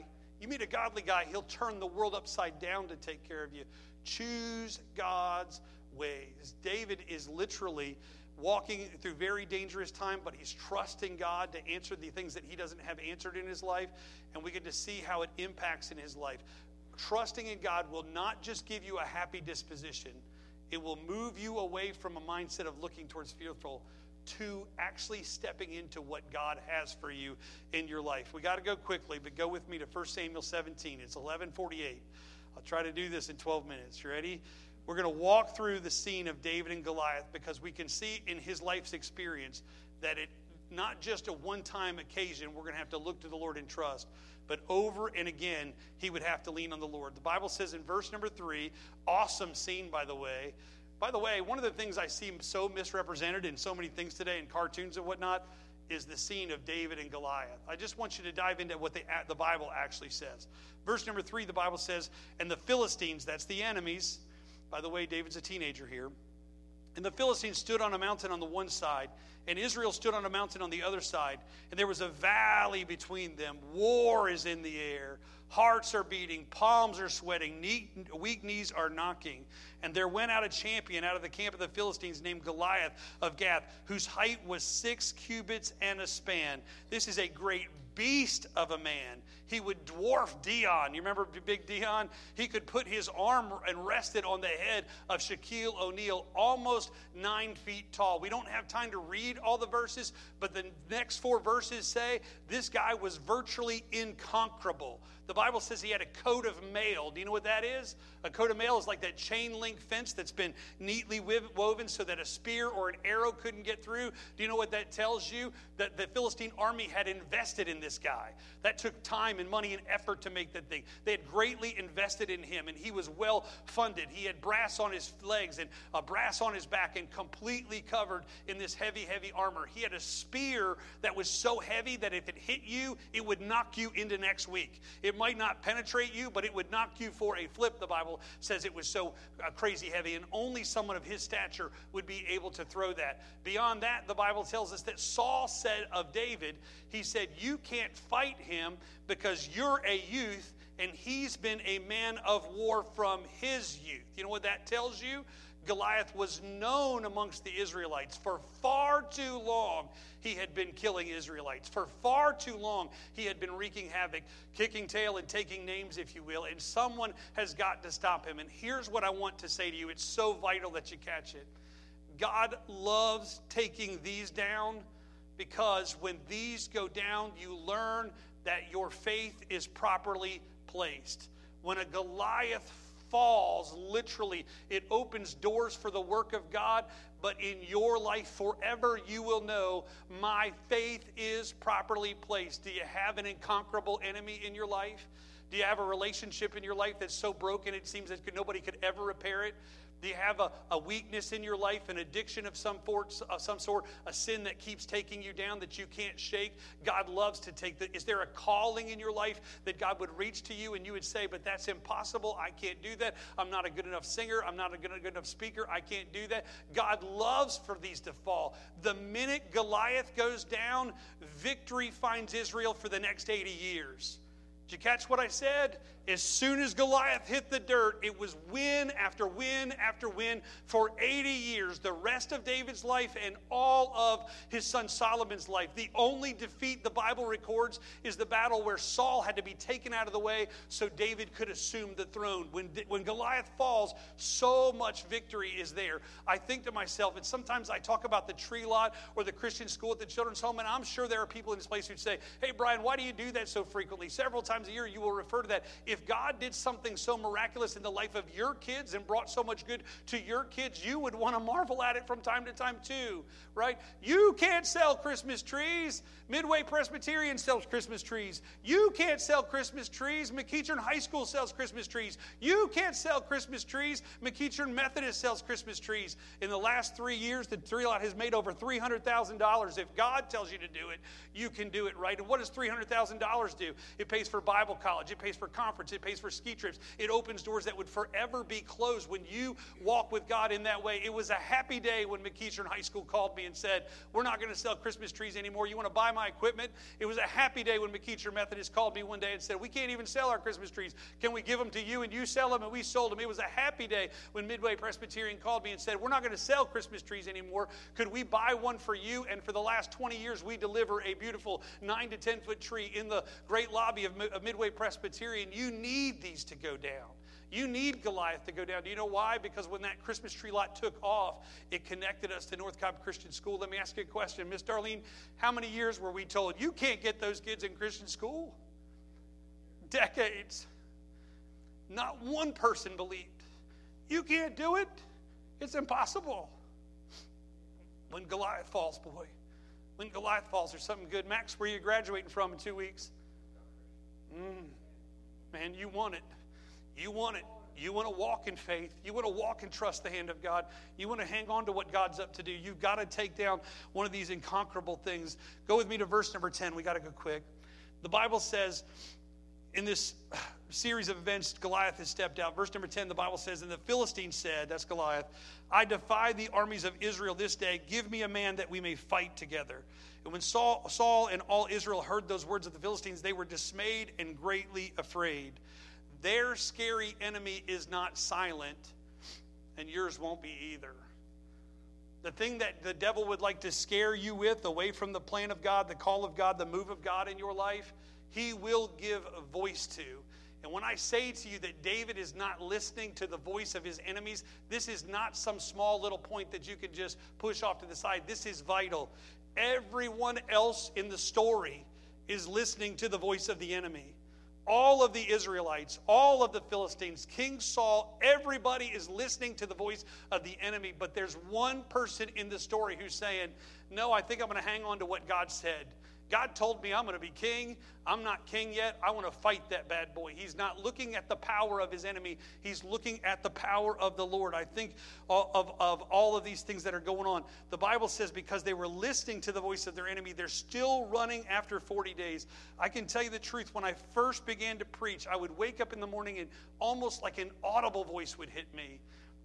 he'll turn the world upside down to take care of you. Choose God's ways. David is literally walking through very dangerous time, but he's trusting God to answer the things that he doesn't have answered in his life, and we get to see how it impacts in his life. Trusting in God will not just give you a happy disposition. It will move you away from a mindset of looking towards fearful to actually stepping into what God has for you in your life. We got to go quickly, but go with me to 1 Samuel 17. It's 11:48. I'll try to do this in 12 minutes. You ready? We're going to walk through the scene of David and Goliath because we can see in his life's experience that it not just a one-time occasion we're going to have to look to the Lord and trust, but over and again, he would have to lean on the Lord. The Bible says in verse number 3, awesome scene, by the way. By the way, one of the things I see so misrepresented in so many things today in cartoons and whatnot is the scene of David and Goliath. I just want you to dive into what the Bible actually says. Verse number 3, the Bible says, and the Philistines, that's the enemies. By the way, David's a teenager here. And the Philistines stood on a mountain on the one side, and Israel stood on a mountain on the other side. And there was a valley between them. War is in the air. Hearts are beating. Palms are sweating. Weak knees are knocking. And there went out a champion out of the camp of the Philistines named Goliath of Gath, whose height was 6 cubits and a span. This is a great beast of a man. He would dwarf Dion. You remember big Dion? He could put his arm and rest it on the head of Shaquille O'Neal, almost 9 feet tall. We don't have time to read all the verses, but the next 4 verses say this guy was virtually inconquerable. The Bible says he had a coat of mail. Do you know what that is? A coat of mail is like that chain link fence that's been neatly woven so that a spear or an arrow couldn't get through. Do you know what that tells you? That the Philistine army had invested in this guy. That took time and money and effort to make that thing. They had greatly invested in him, and he was well funded. He had brass on his legs and brass on his back and completely covered in this heavy, heavy armor. He had a spear that was so heavy that if it hit you, it would knock you into next week. It might not penetrate you, but it would knock you for a flip. The Bible says it was so crazy heavy, and only someone of his stature would be able to throw that. Beyond that, the Bible tells us that Saul said of David, he said, you can't fight him because you're a youth and he's been a man of war from his youth. You know what that tells you? Goliath was known amongst the Israelites. For far too long, he had been killing Israelites. For far too long, he had been wreaking havoc, kicking tail and taking names, if you will, and someone has got to stop him. And here's what I want to say to you. It's so vital that you catch it. God loves taking these down, because when these go down, you learn that your faith is properly placed. When a Goliath falls, literally, it opens doors for the work of God, but in your life forever you will know my faith is properly placed. Do you have an unconquerable enemy in your life? Do you have a relationship in your life that's so broken it seems that nobody could ever repair it? Do you have a weakness in your life, an addiction of some sort, a sin that keeps taking you down that you can't shake? God loves to take that. Is there a calling in your life that God would reach to you and you would say, but that's impossible, I can't do that, I'm not a good enough singer, I'm not a good enough speaker, I can't do that? God loves for these to fall. The minute Goliath goes down, victory finds Israel for the next 80 years. Did you catch what I said? As soon as Goliath hit the dirt, it was win after win after win for 80 years. The rest of David's life and all of his son Solomon's life. The only defeat the Bible records is the battle where Saul had to be taken out of the way so David could assume the throne. When Goliath falls, so much victory is there. I think to myself, and sometimes I talk about the tree lot or the Christian school at the children's home, and I'm sure there are people in this place who'd say, hey, Brian, why do you do that so frequently? Several times a year you will refer to that. If God did something so miraculous in the life of your kids and brought so much good to your kids, you would want to marvel at it from time to time too, right? You can't sell Christmas trees. Midway Presbyterian sells Christmas trees. You can't sell Christmas trees. McEachern High School sells Christmas trees. You can't sell Christmas trees. McEachern Methodist sells Christmas trees. In the last 3 years, the tree lot has made over $300,000. If God tells you to do it, you can do it, right? And what does $300,000 do? It pays for Bible college. It pays for conference. It pays for ski trips. It opens doors that would forever be closed when you walk with God in that way. It was a happy day when McEachern High School called me and said, we're not going to sell Christmas trees anymore. You want to buy my equipment? It was a happy day when McEachern Methodist called me one day and said, we can't even sell our Christmas trees. Can we give them to you and you sell them? And we sold them. It was a happy day when Midway Presbyterian called me and said, we're not going to sell Christmas trees anymore. Could we buy one for you? And for the last 20 years, we deliver a beautiful 9 to 10 foot tree in the great lobby of Midway Presbyterian. You need these to go down. You need Goliath to go down. Do you know why? Because when that Christmas tree lot took off, it connected us to North Cobb Christian School. Let me ask you a question. Miss Darlene, how many years were we told you can't get those kids in Christian school? Decades. Not one person believed. You can't do it. It's impossible. When Goliath falls, boy. When Goliath falls, there's something good. Max, where are you graduating from in 2 weeks? Man, you want it. You want it. You want to walk in faith. You want to walk and trust the hand of God. You want to hang on to what God's up to do. You've got to take down one of these inconquerable things. Go with me to verse number 10. We got to go quick. The Bible says in this series of events, Goliath has stepped out. Verse number 10, the Bible says, and the Philistine said, that's Goliath, I defy the armies of Israel this day. Give me a man that we may fight together. And when Saul and all Israel heard those words of the Philistines, they were dismayed and greatly afraid. Their scary enemy is not silent, and yours won't be either. The thing that the devil would like to scare you with, away from the plan of God, the call of God, the move of God in your life, he will give a voice to. And when I say to you that David is not listening to the voice of his enemies, this is not some small little point that you can just push off to the side. This is vital. Everyone else in the story is listening to the voice of the enemy. All of the Israelites, all of the Philistines, King Saul, everybody is listening to the voice of the enemy. But there's one person in the story who's saying, no, I think I'm going to hang on to what God said. God told me I'm going to be king. I'm not king yet. I want to fight that bad boy. He's not looking at the power of his enemy. He's looking at the power of the Lord. I think of all of these things that are going on. The Bible says because they were listening to the voice of their enemy, they're still running after 40 days. I can tell you the truth. When I first began to preach, I would wake up in the morning and almost like an audible voice would hit me.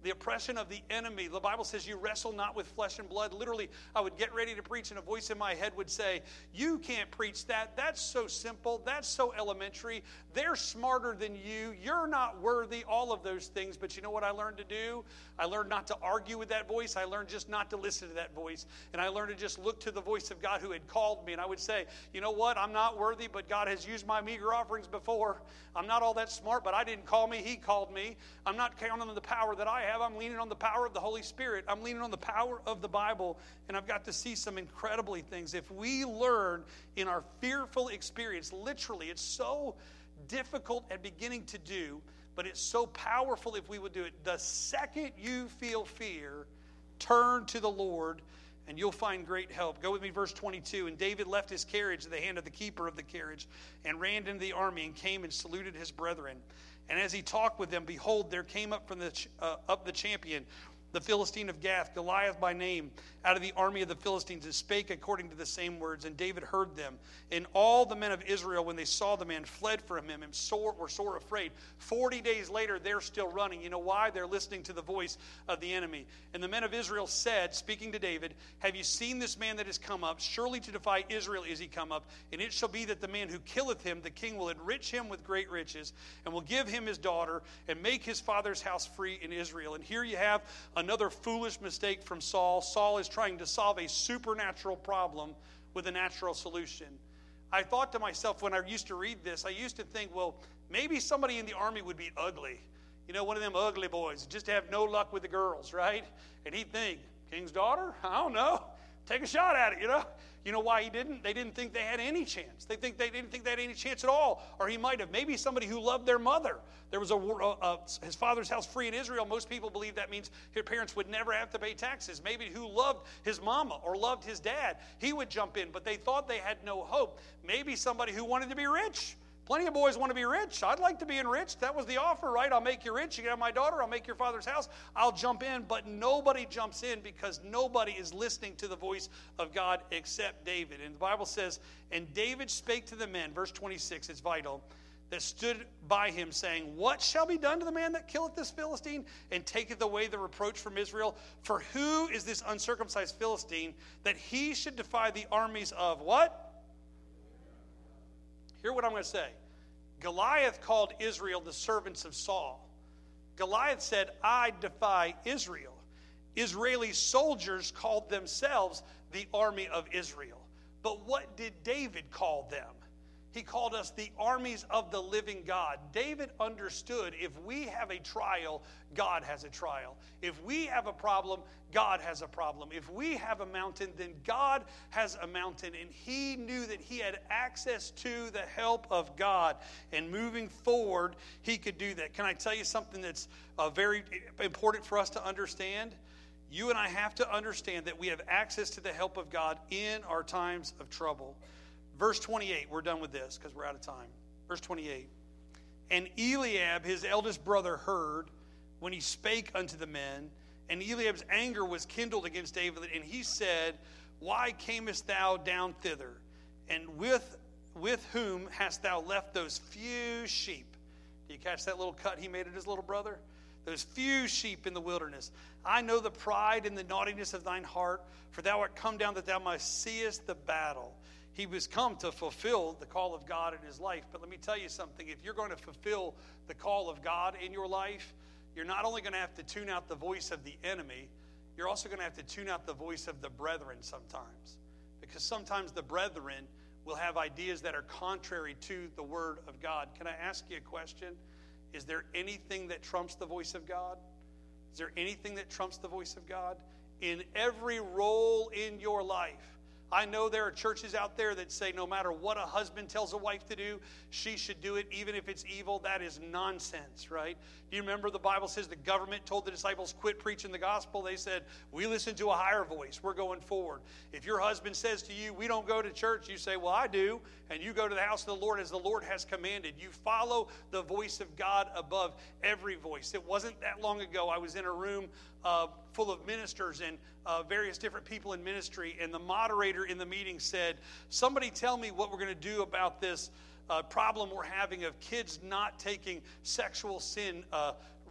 the oppression of the enemy. The Bible says you wrestle not with flesh and blood. Literally, I would get ready to preach and a voice in my head would say, you can't preach that. That's so simple. That's so elementary. They're smarter than you. You're not worthy. All of those things. But you know what I learned to do? I learned not to argue with that voice. I learned just not to listen to that voice. And I learned to just look to the voice of God who had called me. And I would say, you know what? I'm not worthy, but God has used my meager offerings before. I'm not all that smart, but I didn't call me. He called me. I'm not counting on the power that I have. I'm leaning on the power of the Holy Spirit. I'm leaning on the power of the Bible, and I've got to see some incredibly things. If we learn in our fearful experience, literally, it's so difficult at beginning to do, but it's so powerful if we would do it. The second you feel fear, turn to the Lord, and you'll find great help. Go with me, verse 22. And David left his carriage in the hand of the keeper of the carriage and ran into the army and came and saluted his brethren. And as he talked with them, behold, there came up from the champion, the Philistine of Gath, Goliath by name, out of the army of the Philistines, and spake according to the same words. And David heard them. And all the men of Israel, when they saw the man, fled from him and were sore afraid. 40 days later, they're still running. You know why? They're listening to the voice of the enemy. And the men of Israel said, speaking to David, have you seen this man that is come up? Surely to defy Israel is he come up. And it shall be that the man who killeth him, the king will enrich him with great riches, and will give him his daughter, and make his father's house free in Israel. And here you have another foolish mistake from Saul. Saul is trying to solve a supernatural problem with a natural solution. I thought to myself when I used to read this, I used to think, well, maybe somebody in the army would be ugly. You know, one of them ugly boys, just have no luck with the girls, right? And he'd think, king's daughter? I don't know. Take a shot at it, you know? You know why he didn't? They didn't think they had any chance. They didn't think they had any chance at all. Or he might have. Maybe somebody who loved their mother. There was his father's house free in Israel. Most people believe that means his parents would never have to pay taxes. Maybe who loved his mama or loved his dad. He would jump in, but they thought they had no hope. Maybe somebody who wanted to be rich. Plenty of boys want to be rich. I'd like to be enriched. That was the offer, right? I'll make you rich. You can have my daughter. I'll make your father's house. I'll jump in. But nobody jumps in because nobody is listening to the voice of God except David. And the Bible says, and David spake to the men, verse 26, it's vital, that stood by him, saying, what shall be done to the man that killeth this Philistine and taketh away the reproach from Israel? For who is this uncircumcised Philistine that he should defy the armies of what? Hear what I'm going to say. Goliath called Israel the servants of Saul. Goliath said, I defy Israel. Israeli soldiers called themselves the army of Israel. But what did David call them? He called us the armies of the living God. David understood if we have a trial, God has a trial. If we have a problem, God has a problem. If we have a mountain, then God has a mountain. And he knew that he had access to the help of God. And moving forward, he could do that. Can I tell you something that's very important for us to understand? You and I have to understand that we have access to the help of God in our times of trouble. Verse 28, we're done with this because we're out of time. Verse 28. And Eliab, his eldest brother, heard when he spake unto the men, and Eliab's anger was kindled against David, and he said, why camest thou down thither? And with whom hast thou left those few sheep? Do you catch that little cut he made at his little brother? Those few sheep in the wilderness. I know the pride and the naughtiness of thine heart, for thou art come down that thou mightst seest the battle. He was come to fulfill the call of God in his life. But let me tell you something. If you're going to fulfill the call of God in your life, you're not only going to have to tune out the voice of the enemy, you're also going to have to tune out the voice of the brethren sometimes. Because sometimes the brethren will have ideas that are contrary to the word of God. Can I ask you a question? Is there anything that trumps the voice of God? Is there anything that trumps the voice of God? In every role in your life, I know there are churches out there that say no matter what a husband tells a wife to do, she should do it even if it's evil. That is nonsense, right? Do you remember the Bible says the government told the disciples, quit preaching the gospel? They said, we listen to a higher voice. We're going forward. If your husband says to you, we don't go to church, you say, well, I do. And you go to the house of the Lord as the Lord has commanded. You follow the voice of God above every voice. It wasn't that long ago. I was in a room full of ministers and various different people in ministry, and the moderator in the meeting said, somebody tell me what we're going to do about this problem we're having of kids not taking sexual sin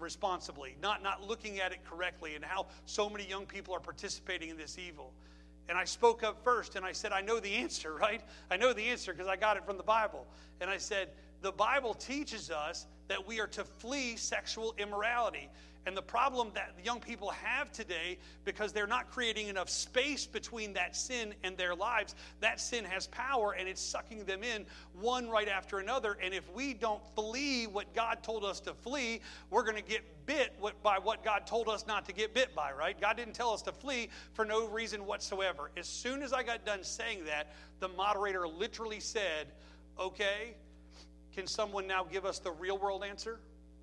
responsibly, not looking at it correctly, and how so many young people are participating in this evil. And I spoke up first, and I said, I know the answer, right? I know the answer because I got it from the Bible. And I said, the Bible teaches us that we are to flee sexual immorality. And the problem that young people have today, because they're not creating enough space between that sin and their lives, that sin has power and it's sucking them in one right after another. And if we don't flee what God told us to flee, we're going to get bit by what God told us not to get bit by, right? God didn't tell us to flee for no reason whatsoever. As soon as I got done saying that, the moderator literally said, okay, can someone now give us the real world answer?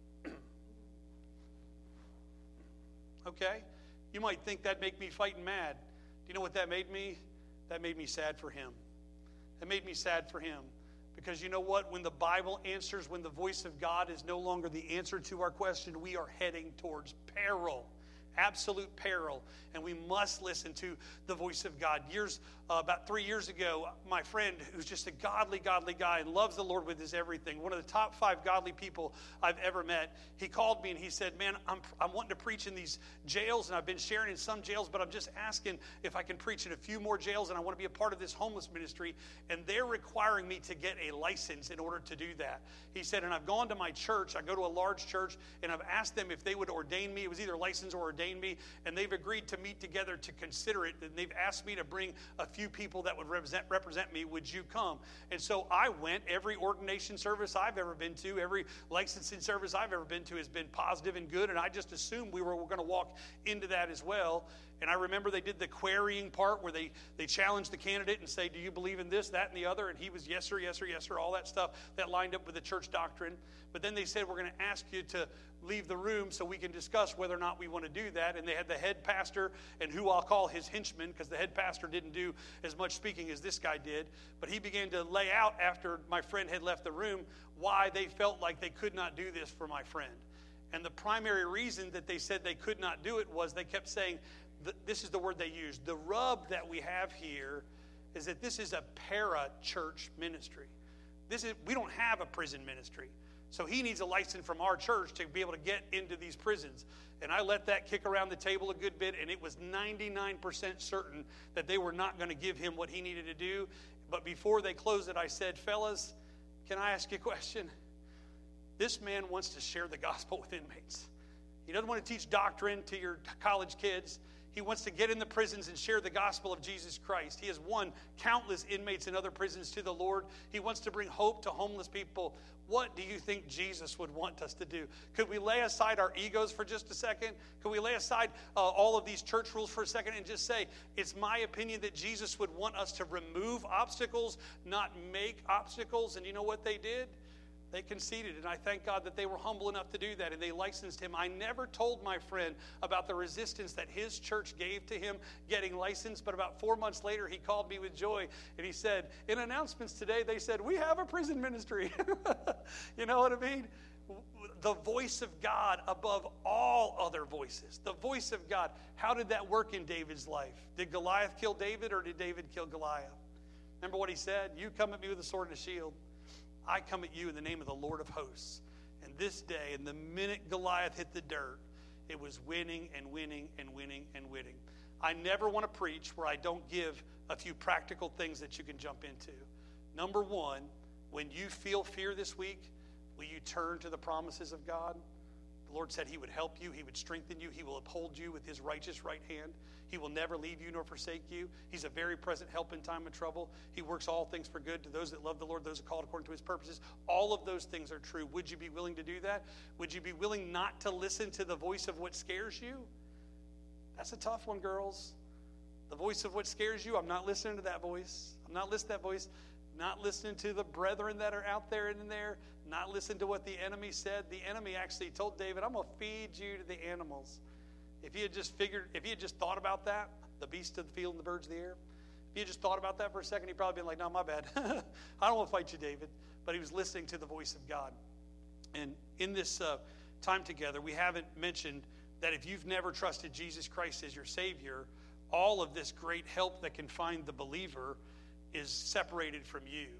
Okay? You might think that'd make me fighting mad. Do you know what that made me? That made me sad for him. That made me sad for him. Because you know what? When the Bible answers, when the voice of God is no longer the answer to our question, we are heading towards peril. Absolute peril. And we must listen to the voice of God. About 3 years ago, my friend, who's just a godly guy and loves the Lord with his everything, one of the top 5 godly people I've ever met, he called me and he said, man, I'm wanting to preach in these jails, and I've been sharing in some jails, but I'm just asking if I can preach in a few more jails, and I want to be a part of this homeless ministry, and they're requiring me to get a license in order to do that. He said, and I've gone to my church, I go to a large church, and I've asked them if they would ordain me. It was either license or ordain me, and they've agreed to meet together to consider it, and they've asked me to bring a few people that would represent me. Would you come? And so I went. Every ordination service I've ever been to, every licensing service I've ever been to has been positive and good, and I just assumed we were going to walk into that as well. And I remember they did the querying part where they challenged the candidate and say, do you believe in this, that, and the other? And he was yes, sir, yes, sir, yes, sir, all that stuff that lined up with the church doctrine. But then they said, we're going to ask you to leave the room so we can discuss whether or not we want to do that. And they had the head pastor and who I'll call his henchman, because the head pastor didn't do as much speaking as this guy did. But he began to lay out, after my friend had left the room, why they felt like they could not do this for my friend. And the primary reason that they said they could not do it was they kept saying, this is the word they used, the rub that we have here is that this is a para-church ministry. We don't have a prison ministry. So he needs a license from our church to be able to get into these prisons. And I let that kick around the table a good bit, and it was 99% certain that they were not going to give him what he needed to do. But before they closed it, I said, fellas, can I ask you a question? This man wants to share the gospel with inmates. He doesn't want to teach doctrine to your college kids. He wants to get in the prisons and share the gospel of Jesus Christ. He has won countless inmates in other prisons to the Lord. He wants to bring hope to homeless people. What do you think Jesus would want us to do? Could we lay aside our egos for just a second? Could we lay aside all of these church rules for a second and just say, it's my opinion that Jesus would want us to remove obstacles, not make obstacles? And you know what they did? They conceded, and I thank God that they were humble enough to do that, and they licensed him. I never told my friend about the resistance that his church gave to him getting licensed, but about 4 months later, he called me with joy, and he said, in announcements today, they said, we have a prison ministry. You know what I mean? The voice of God above all other voices. The voice of God. How did that work in David's life? Did Goliath kill David, or did David kill Goliath? Remember what he said? You come at me with a sword and a shield. I come at you in the name of the Lord of hosts. And this day, and the minute Goliath hit the dirt, it was winning and winning and winning and winning. I never want to preach where I don't give a few practical things that you can jump into. Number one, when you feel fear this week, will you turn to the promises of God? The Lord said he would help you. He would strengthen you. He will uphold you with his righteous right hand. He will never leave you nor forsake you. He's a very present help in time of trouble. He works all things for good to those that love the Lord, those that are called according to his purposes. All of those things are true. Would you be willing to do that? Would you be willing not to listen to the voice of what scares you? That's a tough one, girls. The voice of what scares you, I'm not listening to that voice. I'm not listening to that voice. Not listening to the brethren that are out there and in there. Not listening to what the enemy said. The enemy actually told David, I'm going to feed you to the animals. If he had just thought about that, the beasts of the field and the birds of the air, if he had just thought about that for a second, he'd probably been like, no, my bad. I don't want to fight you, David. But he was listening to the voice of God. And in this time together, we haven't mentioned that if you've never trusted Jesus Christ as your Savior, all of this great help that can find the believer is separated from you.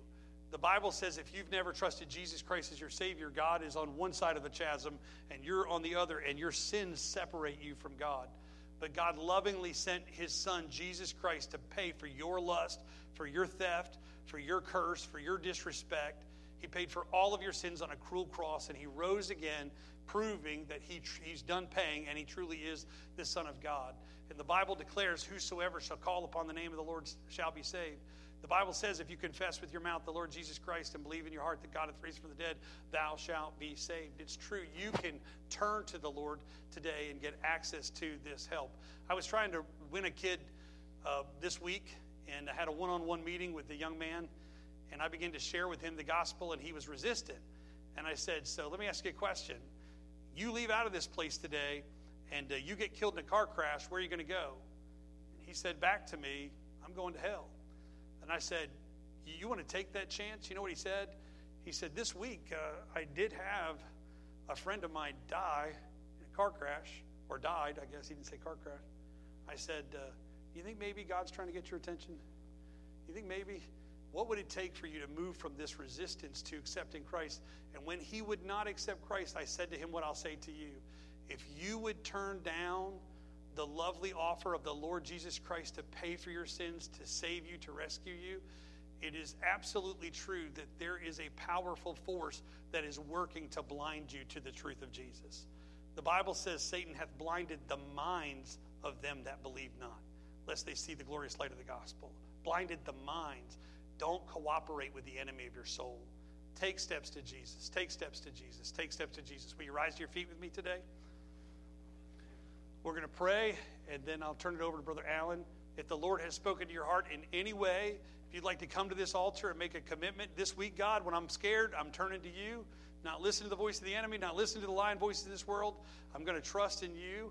The Bible says if you've never trusted Jesus Christ as your Savior, God is on one side of the chasm and you're on the other, and your sins separate you from God. But God lovingly sent his Son, Jesus Christ, to pay for your lust, for your theft, for your curse, for your disrespect. He paid for all of your sins on a cruel cross, and he rose again, proving that he's done paying, and he truly is the Son of God. And the Bible declares, whosoever shall call upon the name of the Lord shall be saved. The Bible says if you confess with your mouth the Lord Jesus Christ and believe in your heart that God hath raised from the dead, thou shalt be saved. It's true. You can turn to the Lord today and get access to this help. I was trying to win a kid this week, and I had a one-on-one meeting with the young man, and I began to share with him the gospel, and he was resistant. And I said, so let me ask you a question. You leave out of this place today, and you get killed in a car crash, where are you going to go? And he said back to me, I'm going to hell. And I said, you want to take that chance? You know what he said? He said, this week I did have a friend of mine die in a car crash, or died, I guess. He didn't say car crash. I said, you think maybe God's trying to get your attention? You think maybe, what would it take for you to move from this resistance to accepting Christ? And when he would not accept Christ, I said to him what I'll say to you. If you would turn down the lovely offer of the Lord Jesus Christ to pay for your sins, to save you, to rescue you, it is absolutely true that there is a powerful force that is working to blind you to the truth of Jesus. The Bible says Satan hath blinded the minds of them that believe not, lest they see the glorious light of the gospel. Blinded the minds. Don't cooperate with the enemy of your soul. Take steps to Jesus. Take steps to Jesus. Take steps to Jesus. Will you rise to your feet with me today? We're going to pray, and then I'll turn it over to Brother Allen. If the Lord has spoken to your heart in any way, if you'd like to come to this altar and make a commitment this week, God, when I'm scared, I'm turning to you, not listening to the voice of the enemy, not listening to the lying voices of this world. I'm going to trust in you.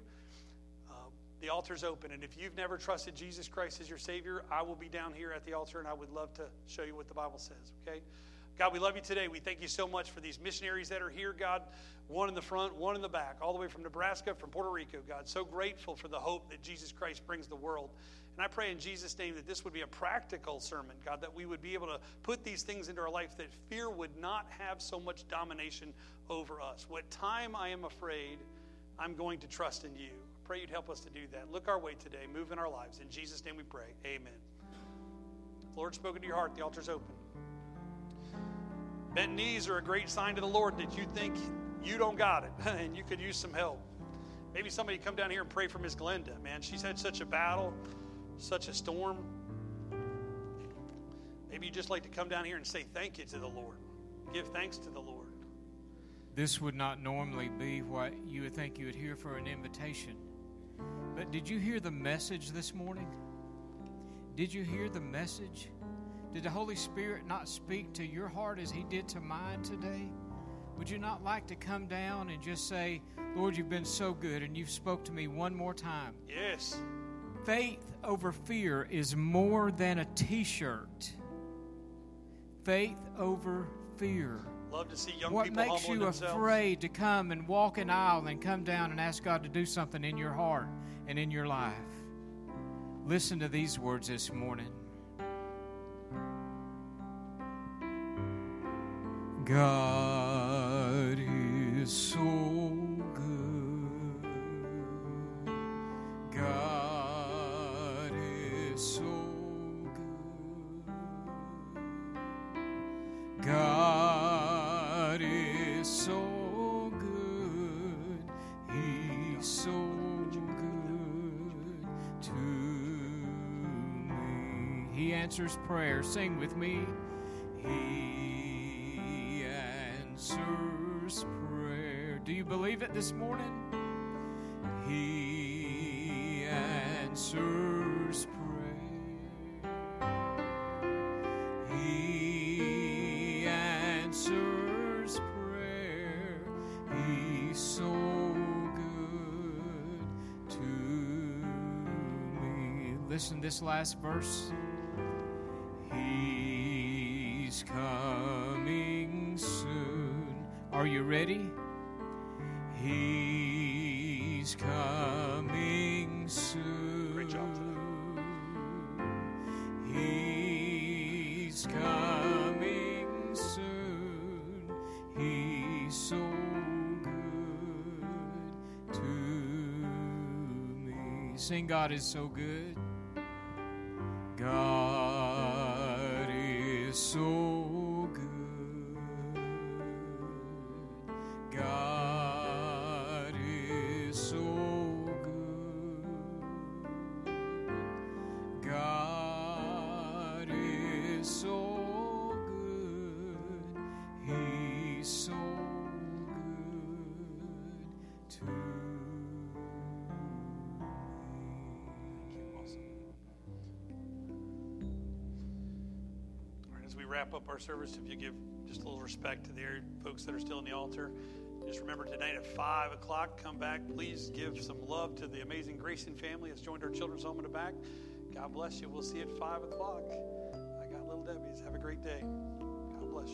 The altar's open, and if you've never trusted Jesus Christ as your Savior, I will be down here at the altar, and I would love to show you what the Bible says, okay? God, we love you today. We thank you so much for these missionaries that are here, God, one in the front, one in the back, all the way from Nebraska, from Puerto Rico, God. So grateful for the hope that Jesus Christ brings the world. And I pray in Jesus' name that this would be a practical sermon, God, that we would be able to put these things into our life, that fear would not have so much domination over us. What time I am afraid, I'm going to trust in you. I pray you'd help us to do that. Look our way today. Move in our lives. In Jesus' name we pray. Amen. If the Lord's spoken to your heart, the altar's open. Bent knees are a great sign to the Lord that you think you don't got it and you could use some help. Maybe somebody come down here and pray for Miss Glenda. Man, she's had such a battle, such a storm. Maybe you'd just like to come down here and say thank you to the Lord. Give thanks to the Lord. This would not normally be what you would think you would hear for an invitation. But did you hear the message this morning? Did you hear the message? Did the Holy Spirit not speak to your heart as he did to mine today? Would you not like to come down and just say, Lord, you've been so good and you've spoke to me one more time? Yes. Faith over fear is more than a t-shirt. Faith over fear. Love to see young What people makes humbling you themselves. afraid to come and walk an aisle and come down and ask God to do something in your heart and in your life? Listen to these words this morning. God is so good. God is so good. God is so good. He's so good to me. He answers prayer. Sing with me. He answers prayer. Do you believe it this morning? He answers prayer. He answers prayer. He's so good to me. Listen to this last verse. He's coming soon. Are you ready? He's coming soon. Great job today. He's coming Sing, God is so good. God is so good. God is so good. God is so good. He's so good to me. Wrap up our service, if you give just a little respect to the folks that are still in the altar. Just remember tonight at 5 o'clock, come back. Please give some love to the amazing Grayson family that's joined our children's home in the back. God bless you. We'll see you at 5 o'clock. I got little Debbie's. Have a great day.